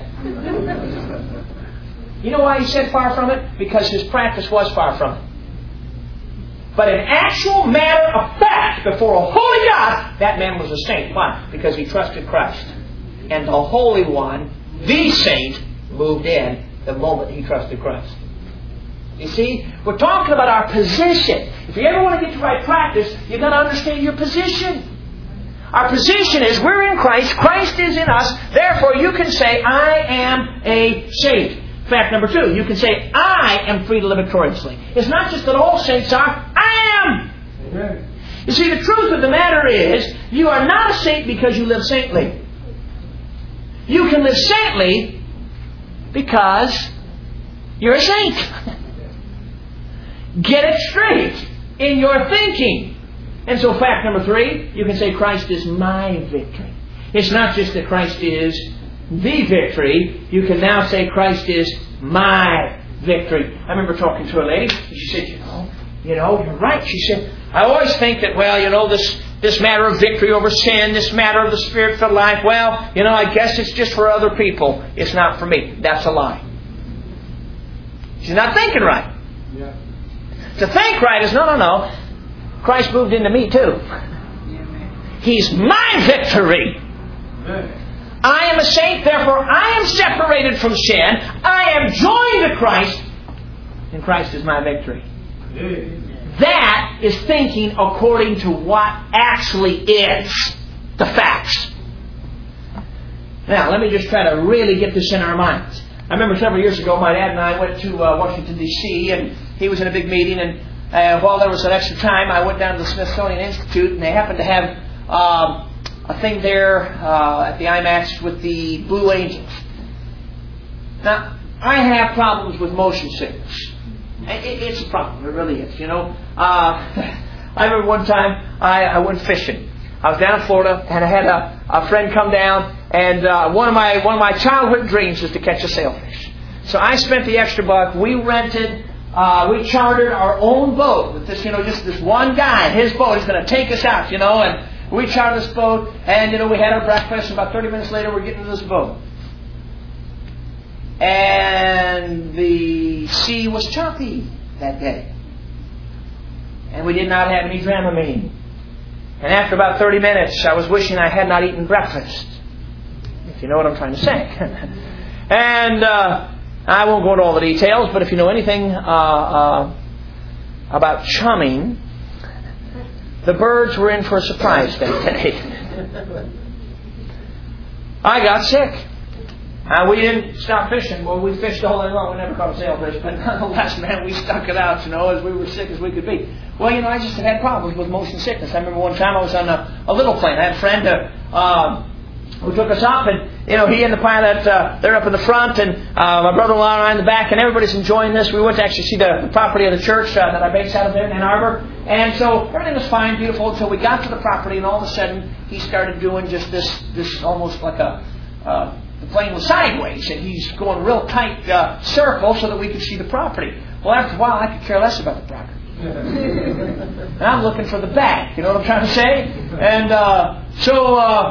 You know why he said far from it? Because his practice was far from it. But in actual matter of fact, before a holy God, that man was a saint. Why? Because he trusted Christ. And the Holy One, the saint, moved in the moment he trusted Christ. You see, we're talking about our position. If you ever want to get to right practice, you've got to understand your position. Our position is we're in Christ. Christ is in us. Therefore, you can say, "I am a saint." Fact number 2, you can say, "I am free to live victoriously." It's not just that all saints are. I am. Amen. You see, the truth of the matter is, you are not a saint because you live saintly. You can live saintly because you're a saint. Get it straight in your thinking. And so fact number 3, you can say Christ is my victory. It's not just that Christ is the victory. You can now say Christ is my victory. I remember talking to a lady. She said, you're right. She said, "I always think that, this matter of victory over sin, this matter of the spiritual life, I guess it's just for other people. It's not for me." That's a lie. She's not thinking right. Yeah. To think right is, no. Christ moved into me too. He's my victory. I am a saint, therefore I am separated from sin. I am joined to Christ, and Christ is my victory. That is thinking according to what actually is the facts. Now, let me just try to really get this in our minds. I remember several years ago, my dad and I went to Washington, D.C., and he was in a big meeting, and while there was an extra time, I went down to the Smithsonian Institute, and they happened to have a thing there at the IMAX with the Blue Angels. Now, I have problems with motion sickness. It's a problem. It really is. I remember one time I went fishing. I was down in Florida, and I had a friend come down, and one of my childhood dreams was to catch a sailfish. So I spent the extra buck. We rented. We chartered our own boat with this, just this one guy. His boat is going to take us out, and we chartered this boat, and, we had our breakfast, and about 30 minutes later, we're getting to this boat. And the sea was choppy that day. And we did not have any Dramamine. And after about 30 minutes, I was wishing I had not eaten breakfast. If you know what I'm trying to say. And I won't go into all the details, but if you know anything about chumming, the birds were in for a surprise that day. I got sick. We didn't stop fishing. Well, we fished all day long. We never caught a sailfish. But nonetheless, man, we stuck it out, as we were sick as we could be. Well, I just had problems with motion sickness. I remember one time I was on a little plane. I had a friend who took us up, and he and the pilot, they're up in the front, and my brother-in-law and I in the back, and everybody's enjoying this. We went to actually see the property of the church that I base out of there in Ann Arbor, and so everything was fine, beautiful, until we got to the property, and all of a sudden he started doing just this almost like the plane was sideways, and he's going real tight circle so that we could see the property. Well, after a while, I could care less about the property. And I'm looking for the bag. You know what I'm trying to say? And so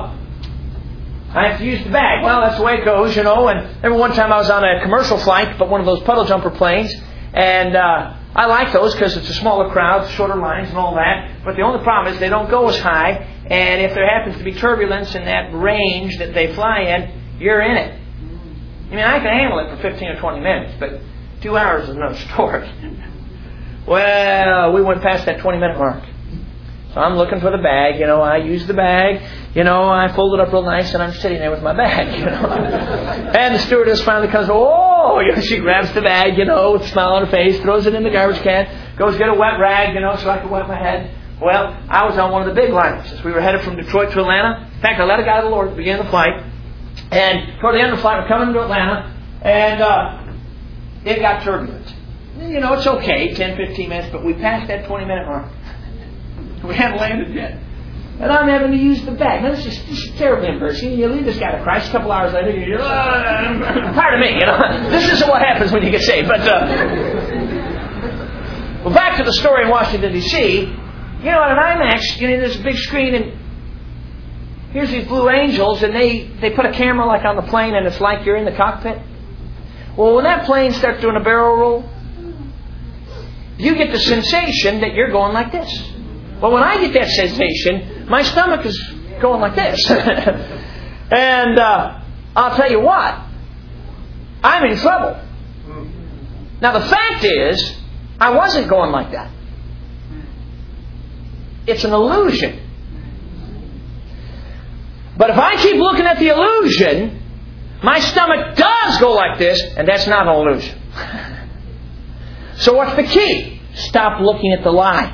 I have to use the bag. Well, that's the way it goes, And every one time I was on a commercial flight, but one of those puddle jumper planes, and I like those because it's a smaller crowd, shorter lines and all that. But the only problem is they don't go as high, and if there happens to be turbulence in that range that they fly in, you're in it. I can handle it for 15 or 20 minutes, but 2 hours is another story. Well, we went past that 20-minute mark. So I'm looking for the bag. I use the bag. I fold it up real nice, and I'm sitting there with my bag. And the stewardess finally comes. Oh, she grabs the bag. With a smile on her face, throws it in the garbage can, goes get a wet rag. So I can wipe my head. Well, I was on one of the big liners as we were headed from Detroit to Atlanta. In fact, I let a guy of the Lord at the beginning of the flight, and toward the end of the flight, we're coming to Atlanta, and it got turbulent. It's okay, 10, 15 minutes, but we passed that 20-minute mark. We haven't landed yet. And I'm having to use the bag. Now, this is terribly embarrassing. You leave this guy to Christ. A couple hours later, you're pardon me, This isn't what happens when you get saved. But, well, back to the story in Washington, D.C., at an IMAX, there's a big screen, and here's these Blue Angels, and they put a camera like on the plane, and it's like you're in the cockpit. Well, when that plane starts doing a barrel roll, you get the sensation that you're going like this. Well, when I get that sensation, my stomach is going like this. And I'll tell you what, I'm in trouble. Now, the fact is, I wasn't going like that. It's an illusion. But if I keep looking at the illusion, my stomach does go like this, and that's not an illusion. So what's the key? Stop looking at the lie.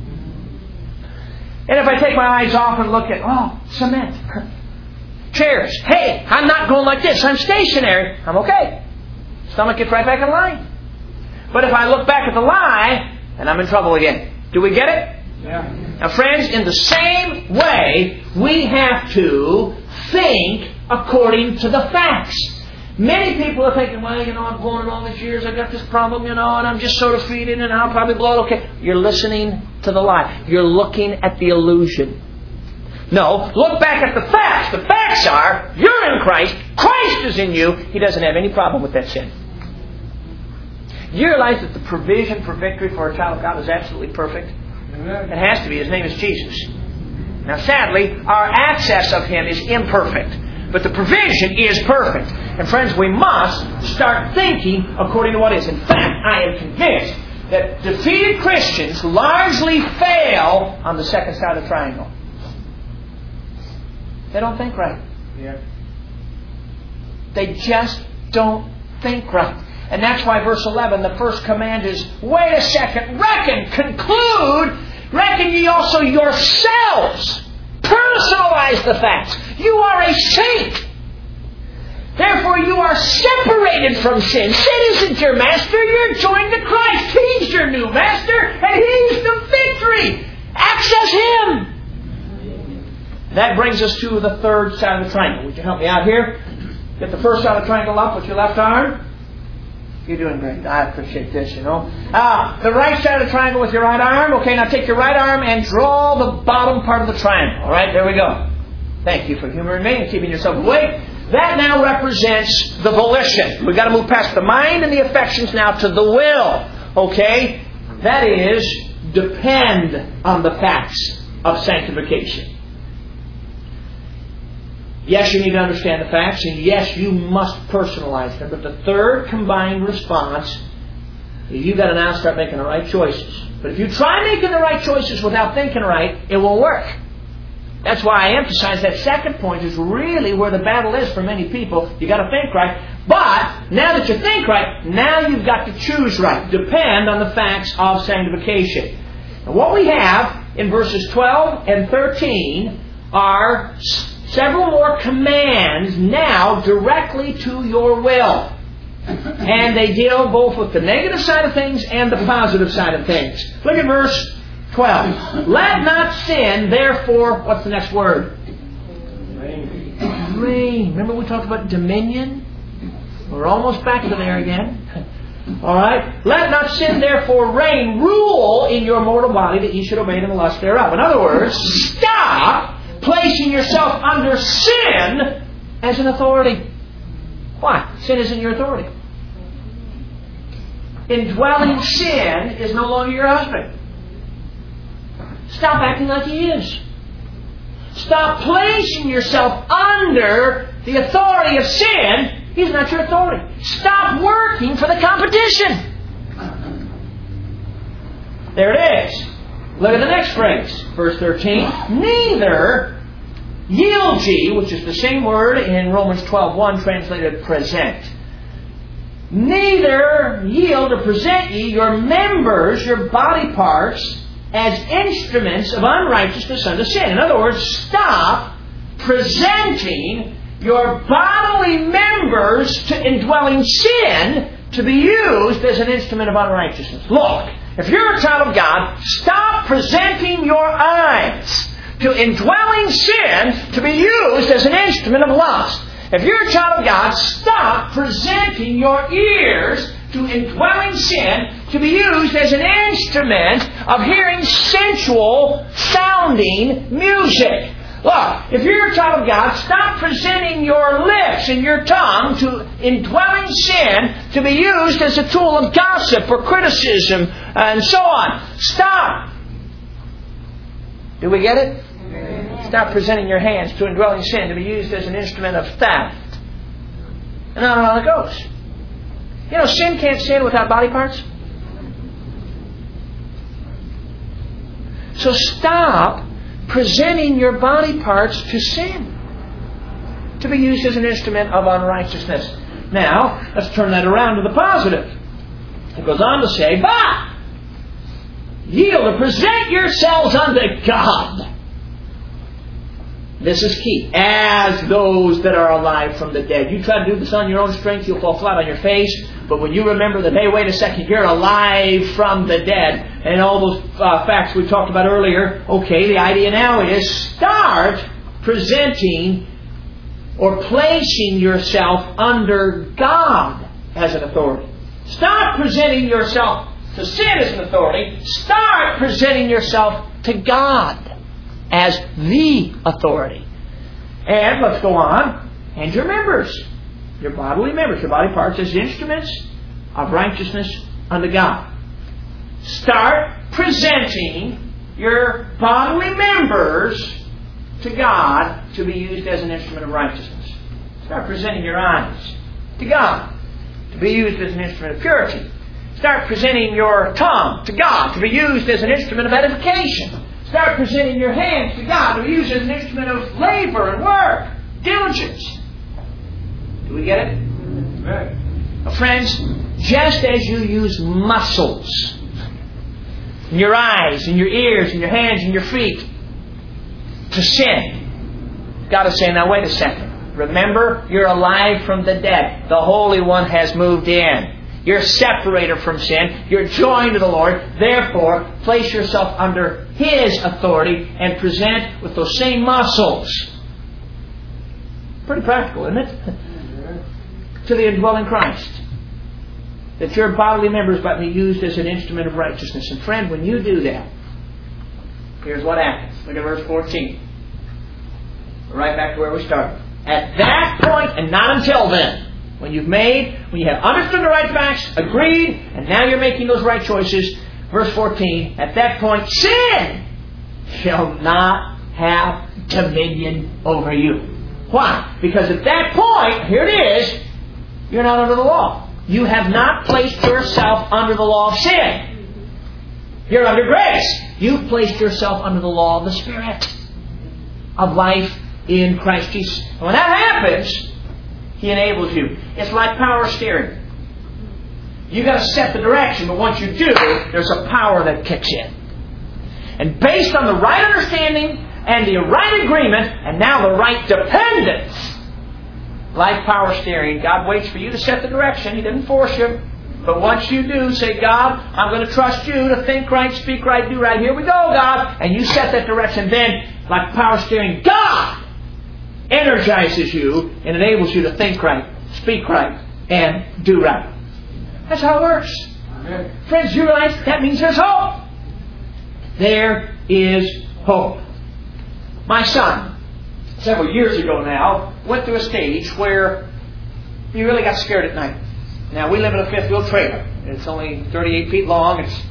And if I take my eyes off and look at, cement, chairs, hey, I'm not going like this. I'm stationary. I'm okay. Stomach gets right back in line. But if I look back at the lie, then I'm in trouble again. Do we get it? Yeah. Now, friends, in the same way, we have to think according to the facts. Many people are thinking, I'm going all these years, I got this problem, and I'm just so defeated, and I'll probably blow it. Okay, you're listening to the lie. You're looking at the illusion. No, look back at the facts. The facts are, you're in Christ. Christ is in you. He doesn't have any problem with that sin. You realize that the provision for victory for a child of God is absolutely perfect? It has to be. His name is Jesus. Now, sadly, our access of Him is imperfect. But the provision is perfect. And friends, we must start thinking according to what is. In fact, I am convinced that defeated Christians largely fail on the second side of the triangle. They don't think right. Yeah. They just don't think right. And that's why verse 11, the first command is, wait a second, reckon ye also yourselves. Personalize the facts. You are a saint. Therefore, you are separated from sin. Sin isn't your master. You're joined to Christ. He's your new master, and He's the victory. Access Him. That brings us to the third side of the triangle. Would you help me out here? Get the first side of the triangle up with your left arm. You're doing great. I appreciate this, The right side of the triangle with your right arm. Okay, now take your right arm and draw the bottom part of the triangle. All right, there we go. Thank you for humoring me and keeping yourself awake. That now represents the volition. We've got to move past the mind and the affections now to the will. Okay? That is, depend on the facts of sanctification. Yes, you need to understand the facts, and yes, you must personalize them. But the third combined response is you've got to now start making the right choices. But if you try making the right choices without thinking right, it won't work. That's why I emphasize that second point is really where the battle is for many people. You've got to think right. But now that you think right, now you've got to choose right. Depend on the facts of sanctification. And what we have in verses 12 and 13 are several more commands now directly to your will. And they deal both with the negative side of things and the positive side of things. Look at verse 12. Let not sin, therefore, what's the next word? Reign. Remember we talked about dominion? We're almost back to there again. Alright? Let not sin, therefore, reign, rule in your mortal body that ye should obey in the lust thereof. In other words, stop placing yourself under sin as an authority. Why? Sin isn't your authority. Indwelling sin is no longer your husband. Stop acting like he is. Stop placing yourself under the authority of sin. He's not your authority. Stop working for the competition. There it is. Look at the next phrase. Verse 13. Neither yield ye, which is the same word in Romans 12:1 translated present. Neither yield or present ye your members, your body parts, as instruments of unrighteousness unto sin. In other words, stop presenting your bodily members to indwelling sin to be used as an instrument of unrighteousness. Look, if you're a child of God, stop presenting your eyes to indwelling sin to be used as an instrument of lust. If you're a child of God, stop presenting your ears to indwelling sin to be used as an instrument of hearing sensual sounding music. Look, if you're a child of God, stop presenting your lips and your tongue to indwelling sin to be used as a tool of gossip or criticism and so on. Stop. Do we get it? Stop presenting your hands to indwelling sin to be used as an instrument of theft. And on and on it goes. You know, sin can't sin without body parts. So stop presenting your body parts to sin to be used as an instrument of unrighteousness. Now, let's turn that around to the positive. It goes on to say, but yield or present yourselves unto God. This is key. As those that are alive from the dead. You try to do this on your own strength, you'll fall flat on your face. But when you remember that, hey, wait a second, you're alive from the dead, and all those facts we talked about earlier, okay, the idea now is start presenting or placing yourself under God as an authority. Stop presenting yourself to sin as an authority. Start presenting yourself to God as the authority. And let's go on. And your members, your bodily members, your body parts as instruments of righteousness unto God. Start presenting your bodily members to God to be used as an instrument of righteousness. Start presenting your eyes to God to be used as an instrument of purity. Start presenting your tongue to God to be used as an instrument of edification. Start presenting your hands to God to be used as an instrument of labor and work, diligence. Do we get it? Right. Now, friends, just as you use muscles in your eyes, in your ears, in your hands, and your feet to sin, God is saying, now wait a second. Remember, you're alive from the dead. The Holy One has moved in. You're separated from sin. You're joined to the Lord. Therefore, place yourself under His authority and present with those same muscles. Pretty practical, isn't it? To the indwelling Christ. That your bodily members might be used as an instrument of righteousness. And friend, when you do that, here's what happens. Look at verse 14. We're right back to where we started. At that point, and not until then, when you have understood the right facts, agreed, and now you're making those right choices, verse 14, at that point, sin shall not have dominion over you. Why? Because at that point, here it is, you're not under the law. You have not placed yourself under the law of sin. You're under grace. You've placed yourself under the law of the Spirit of life in Christ Jesus. And when that happens, He enables you. It's like power steering. You've got to set the direction, but once you do, there's a power that kicks in. And based on the right understanding and the right agreement, and now the right dependence, like power steering, God waits for you to set the direction. He didn't force you. But once you do, say, God, I'm going to trust you to think right, speak right, do right. Here we go, God. And you set that direction. Then, like power steering, God energizes you and enables you to think right, speak right, and do right. That's how it works. Amen. Friends, you realize that means there's hope. There is hope. My son, several years ago now, went through a stage where he really got scared at night. Now, we live in a fifth-wheel trailer. It's only 38 feet long. It's,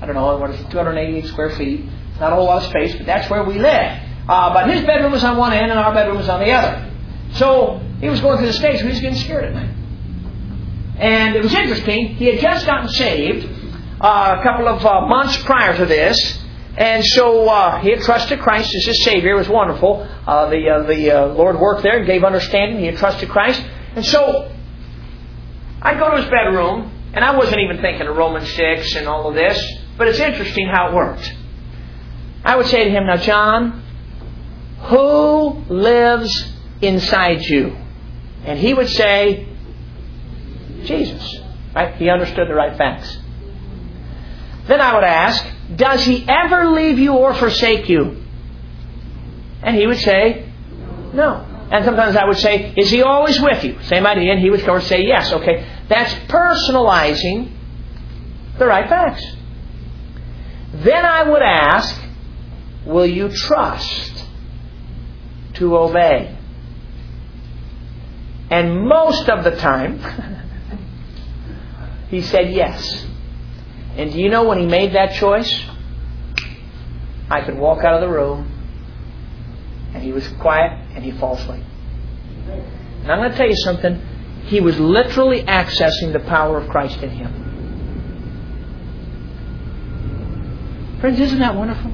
288 square feet. It's not a whole lot of space, but that's where we live. But his bedroom was on one end and our bedroom was on the other. So he was going through the stage where he was getting scared at night. And it was interesting. He had just gotten saved a couple of months prior to this. And so he had trusted Christ as his Savior. It was wonderful. The Lord worked there and gave understanding. He had trusted Christ. And so I'd go to his bedroom, and I wasn't even thinking of Romans 6 and all of this, but it's interesting how it worked. I would say to him, now, John, who lives inside you? And he would say, Jesus. Right? He understood the right facts. Then I would ask, does he ever leave you or forsake you? And he would say, no. And sometimes I would say, is he always with you? Same idea. And he would of course say, yes. Okay. That's personalizing the right facts. Then I would ask, will you trust to obey? And most of the time, he said yes. And do you know when he made that choice? I could walk out of the room and he was quiet and he'd fall asleep. And I'm going to tell you something. He was literally accessing the power of Christ in him. Friends, isn't that wonderful?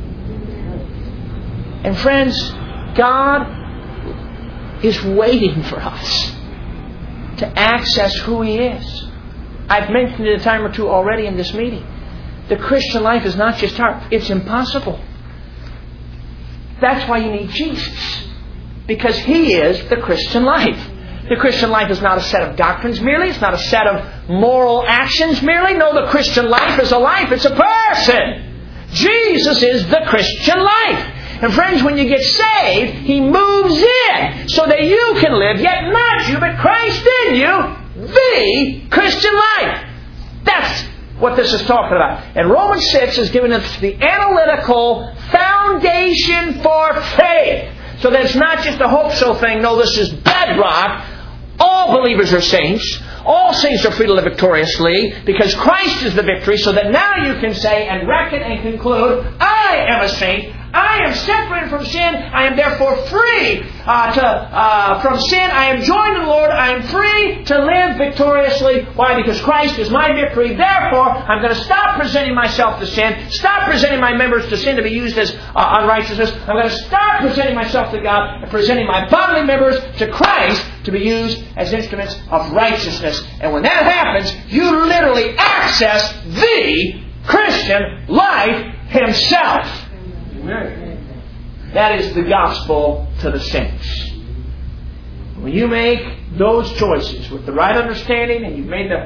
And friends, God is waiting for us to access who He is. I've mentioned it a time or two already in this meeting. The Christian life is not just hard. It's impossible. That's why you need Jesus. Because He is the Christian life. The Christian life is not a set of doctrines merely. It's not a set of moral actions merely. No, the Christian life is a life. It's a person. Jesus is the Christian life. And friends, when you get saved, He moves in so that you can live, yet not you, but Christ in you, the Christian life. That's what this is talking about. And Romans 6 is giving us the analytical foundation for faith. So that it's not just a hope-so thing. No, this is bedrock. All believers are saints. All saints are free to live victoriously because Christ is the victory, so that now you can say and reckon and conclude, I am a saint. I am separated from sin. I am therefore free from sin. I am joined to the Lord. I am free to live victoriously. Why? Because Christ is my victory. Therefore, I'm going to stop presenting myself to sin. Stop presenting my members to sin to be used as unrighteousness. I'm going to stop presenting myself to God and presenting my bodily members to Christ to be used as instruments of righteousness. And when that happens, you literally access the Christian life Himself. That is the gospel to the saints. When you make those choices with the right understanding, and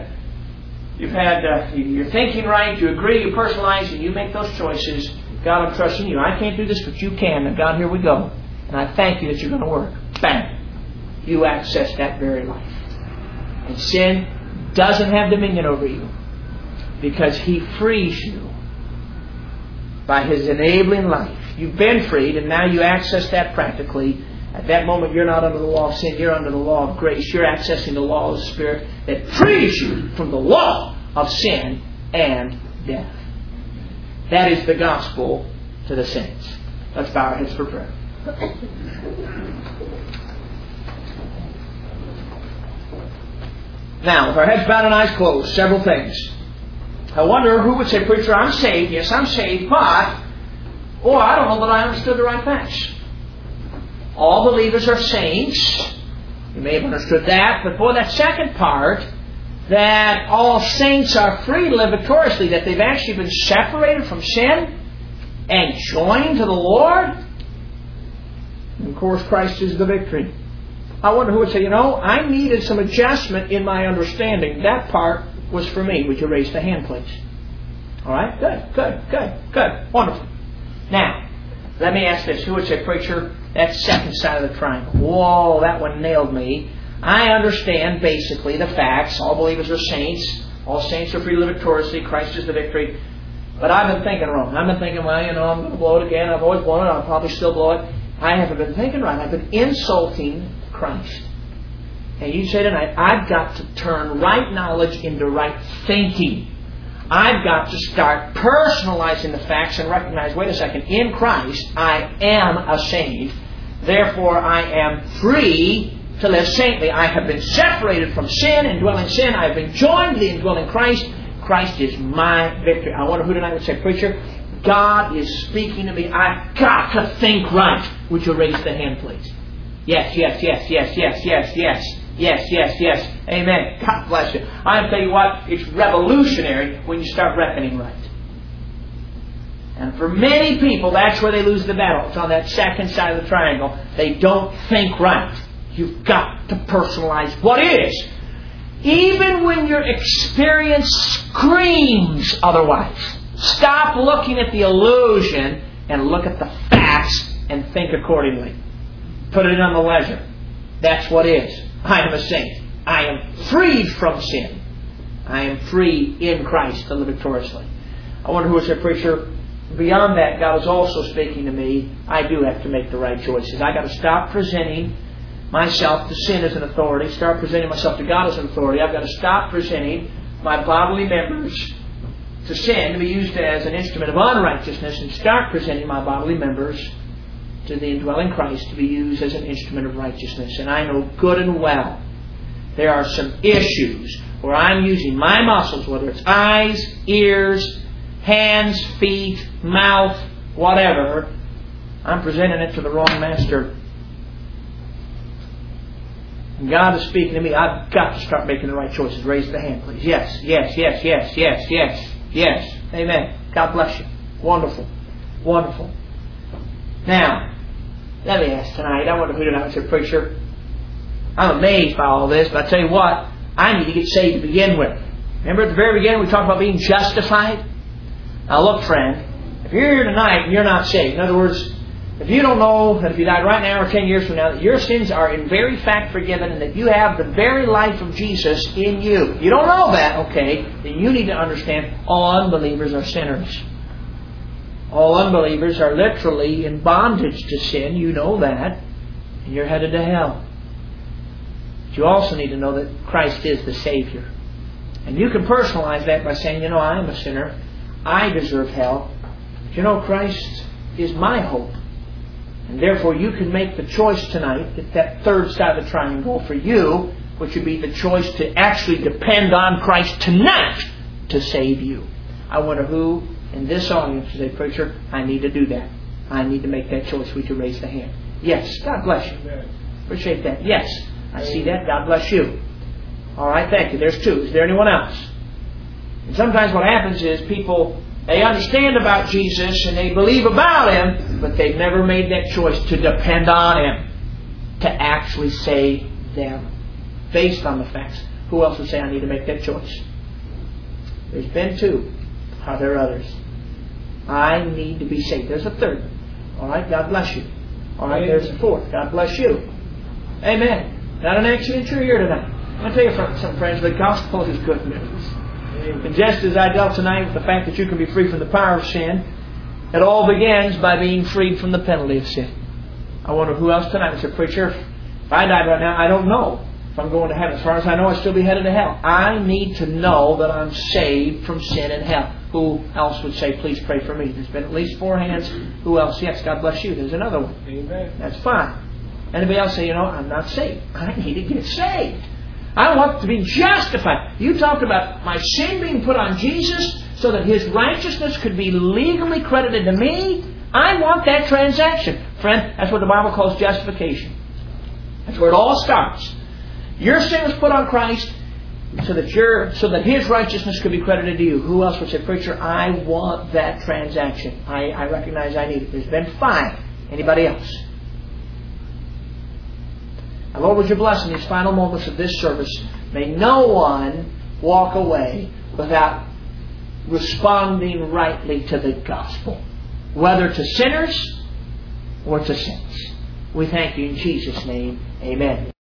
you're thinking right, you agree, you personalize, and you make those choices, God, I'm trusting you. I can't do this, but you can. And God, here we go. And I thank you that you're going to work. Bang! You access that very life. And sin doesn't have dominion over you because He frees you by His enabling life. You've been freed, and now you access that practically. At that moment, you're not under the law of sin. You're under the law of grace. You're accessing the law of the Spirit that frees you from the law of sin and death. That is the gospel to the saints. Let's bow our heads for prayer. Now, with our heads bowed and eyes closed, several things. I wonder who would say, Preacher, I'm saved. Yes, I'm saved, but I don't know that I understood the right facts. All believers are saints. You may have understood that, but that second part, that all saints are free to live victoriously, that they've actually been separated from sin and joined to the Lord. And of course, Christ is the victory. I wonder who would say, I needed some adjustment in my understanding. That part was for me. Would you raise the hand, please? All right? Good. Wonderful. Now, let me ask this. Who would say, Preacher, that second side of the triangle? Whoa, that one nailed me. I understand basically the facts. All believers are saints. All saints are free to live victoriously. Christ is the victory. But I've been thinking wrong. I've been thinking, I'm going to blow it again. I've always blown it. I'll probably still blow it. I haven't been thinking right. I've been insulting Christ. And you say tonight, I've got to turn right knowledge into right thinking. I've got to start personalizing the facts and recognize, wait a second, in Christ, I am a saint. Therefore, I am free to live saintly. I have been separated from sin, indwelling sin. I have been joined to the indwelling Christ. Christ is my victory. I wonder who tonight would say, Preacher, God is speaking to me. I've got to think right. Would you raise the hand, please? Yes, yes, yes, yes, yes, yes, yes. Yes, yes, yes. Amen. God bless you. I'll tell you what, it's revolutionary when you start reckoning right. And for many people, that's where they lose the battle. It's on that second side of the triangle. They don't think right. You've got to personalize what is. Even when your experience screams otherwise. Stop looking at the illusion and look at the facts and think accordingly. Put it on the ledger. That's what is. I am a saint. I am freed from sin. I am free in Christ to live victoriously. I wonder who is a preacher. Beyond that, God is also speaking to me. I do have to make the right choices. I got to stop presenting myself to sin as an authority. Start presenting myself to God as an authority. I've got to stop presenting my bodily members to sin to be used as an instrument of unrighteousness, and start presenting my bodily members to the indwelling Christ to be used as an instrument of righteousness. And I know good and well there are some issues where I'm using my muscles, whether it's eyes, ears, hands, feet, mouth, whatever. I'm presenting it to the wrong master. And God is speaking to me. I've got to start making the right choices. Raise the hand, please. Yes, yes, yes, yes, yes, yes, yes. Amen. God bless you. Wonderful. Wonderful. Now, let me ask tonight. I wonder who tonight said, preacher, I'm amazed by all this, but I tell you what, I need to get saved to begin with. Remember at the very beginning we talked about being justified? Now look, friend, if you're here tonight and you're not saved, in other words, if you don't know that if you died right now or 10 years from now, that your sins are in very fact forgiven and that you have the very life of Jesus in you. You don't know that, okay, then you need to understand all unbelievers are sinners. All unbelievers are literally in bondage to sin. You know that. And you're headed to hell. But you also need to know that Christ is the Savior. And you can personalize that by saying, you know, I am a sinner. I deserve hell. But you know, Christ is my hope. And therefore you can make the choice tonight, that third side of the triangle for you, which would be the choice to actually depend on Christ tonight to save you. I wonder who in this audience would say, preacher, I need to do that. I need to make that choice. Would you raise the hand? Yes. God bless you. Appreciate that. Yes. I see that. God bless you. All right. Thank you. There's two. Is there anyone else? And sometimes what happens is people, they understand about Jesus and they believe about Him, but they've never made that choice to depend on Him to actually save them based on the facts. Who else would say, I need to make that choice? There's been two. Are there others? I need to be saved. There's a third. All right, God bless you. All right, there's a fourth. God bless you. Amen. Not an accident you're here tonight. I'll tell you something, friends. The gospel is good news. And just as I dealt tonight with the fact that you can be free from the power of sin, it all begins by being freed from the penalty of sin. I wonder who else tonight would say, preacher, if I died right now, I don't know if I'm going to heaven. As far as I know, I'd still be headed to hell. I need to know that I'm saved from sin and hell. Who else would say, please pray for me? There's been at least 4 hands. Who else? Yes, God bless you. There's another one. Amen. That's fine. Anybody else say, you know, I'm not saved. I need to get saved. I want to be justified. You talked about my sin being put on Jesus so that His righteousness could be legally credited to me. I want that transaction. Friend, that's what the Bible calls justification. That's where it all starts. Your sin was put on Christ so that His righteousness could be credited to you. Who else would say, preacher, I want that transaction. I recognize I need it. There's been 5. Anybody else? Now, Lord, would you bless in these final moments of this service? May no one walk away without responding rightly to the gospel, whether to sinners or to saints. We thank you in Jesus' name. Amen.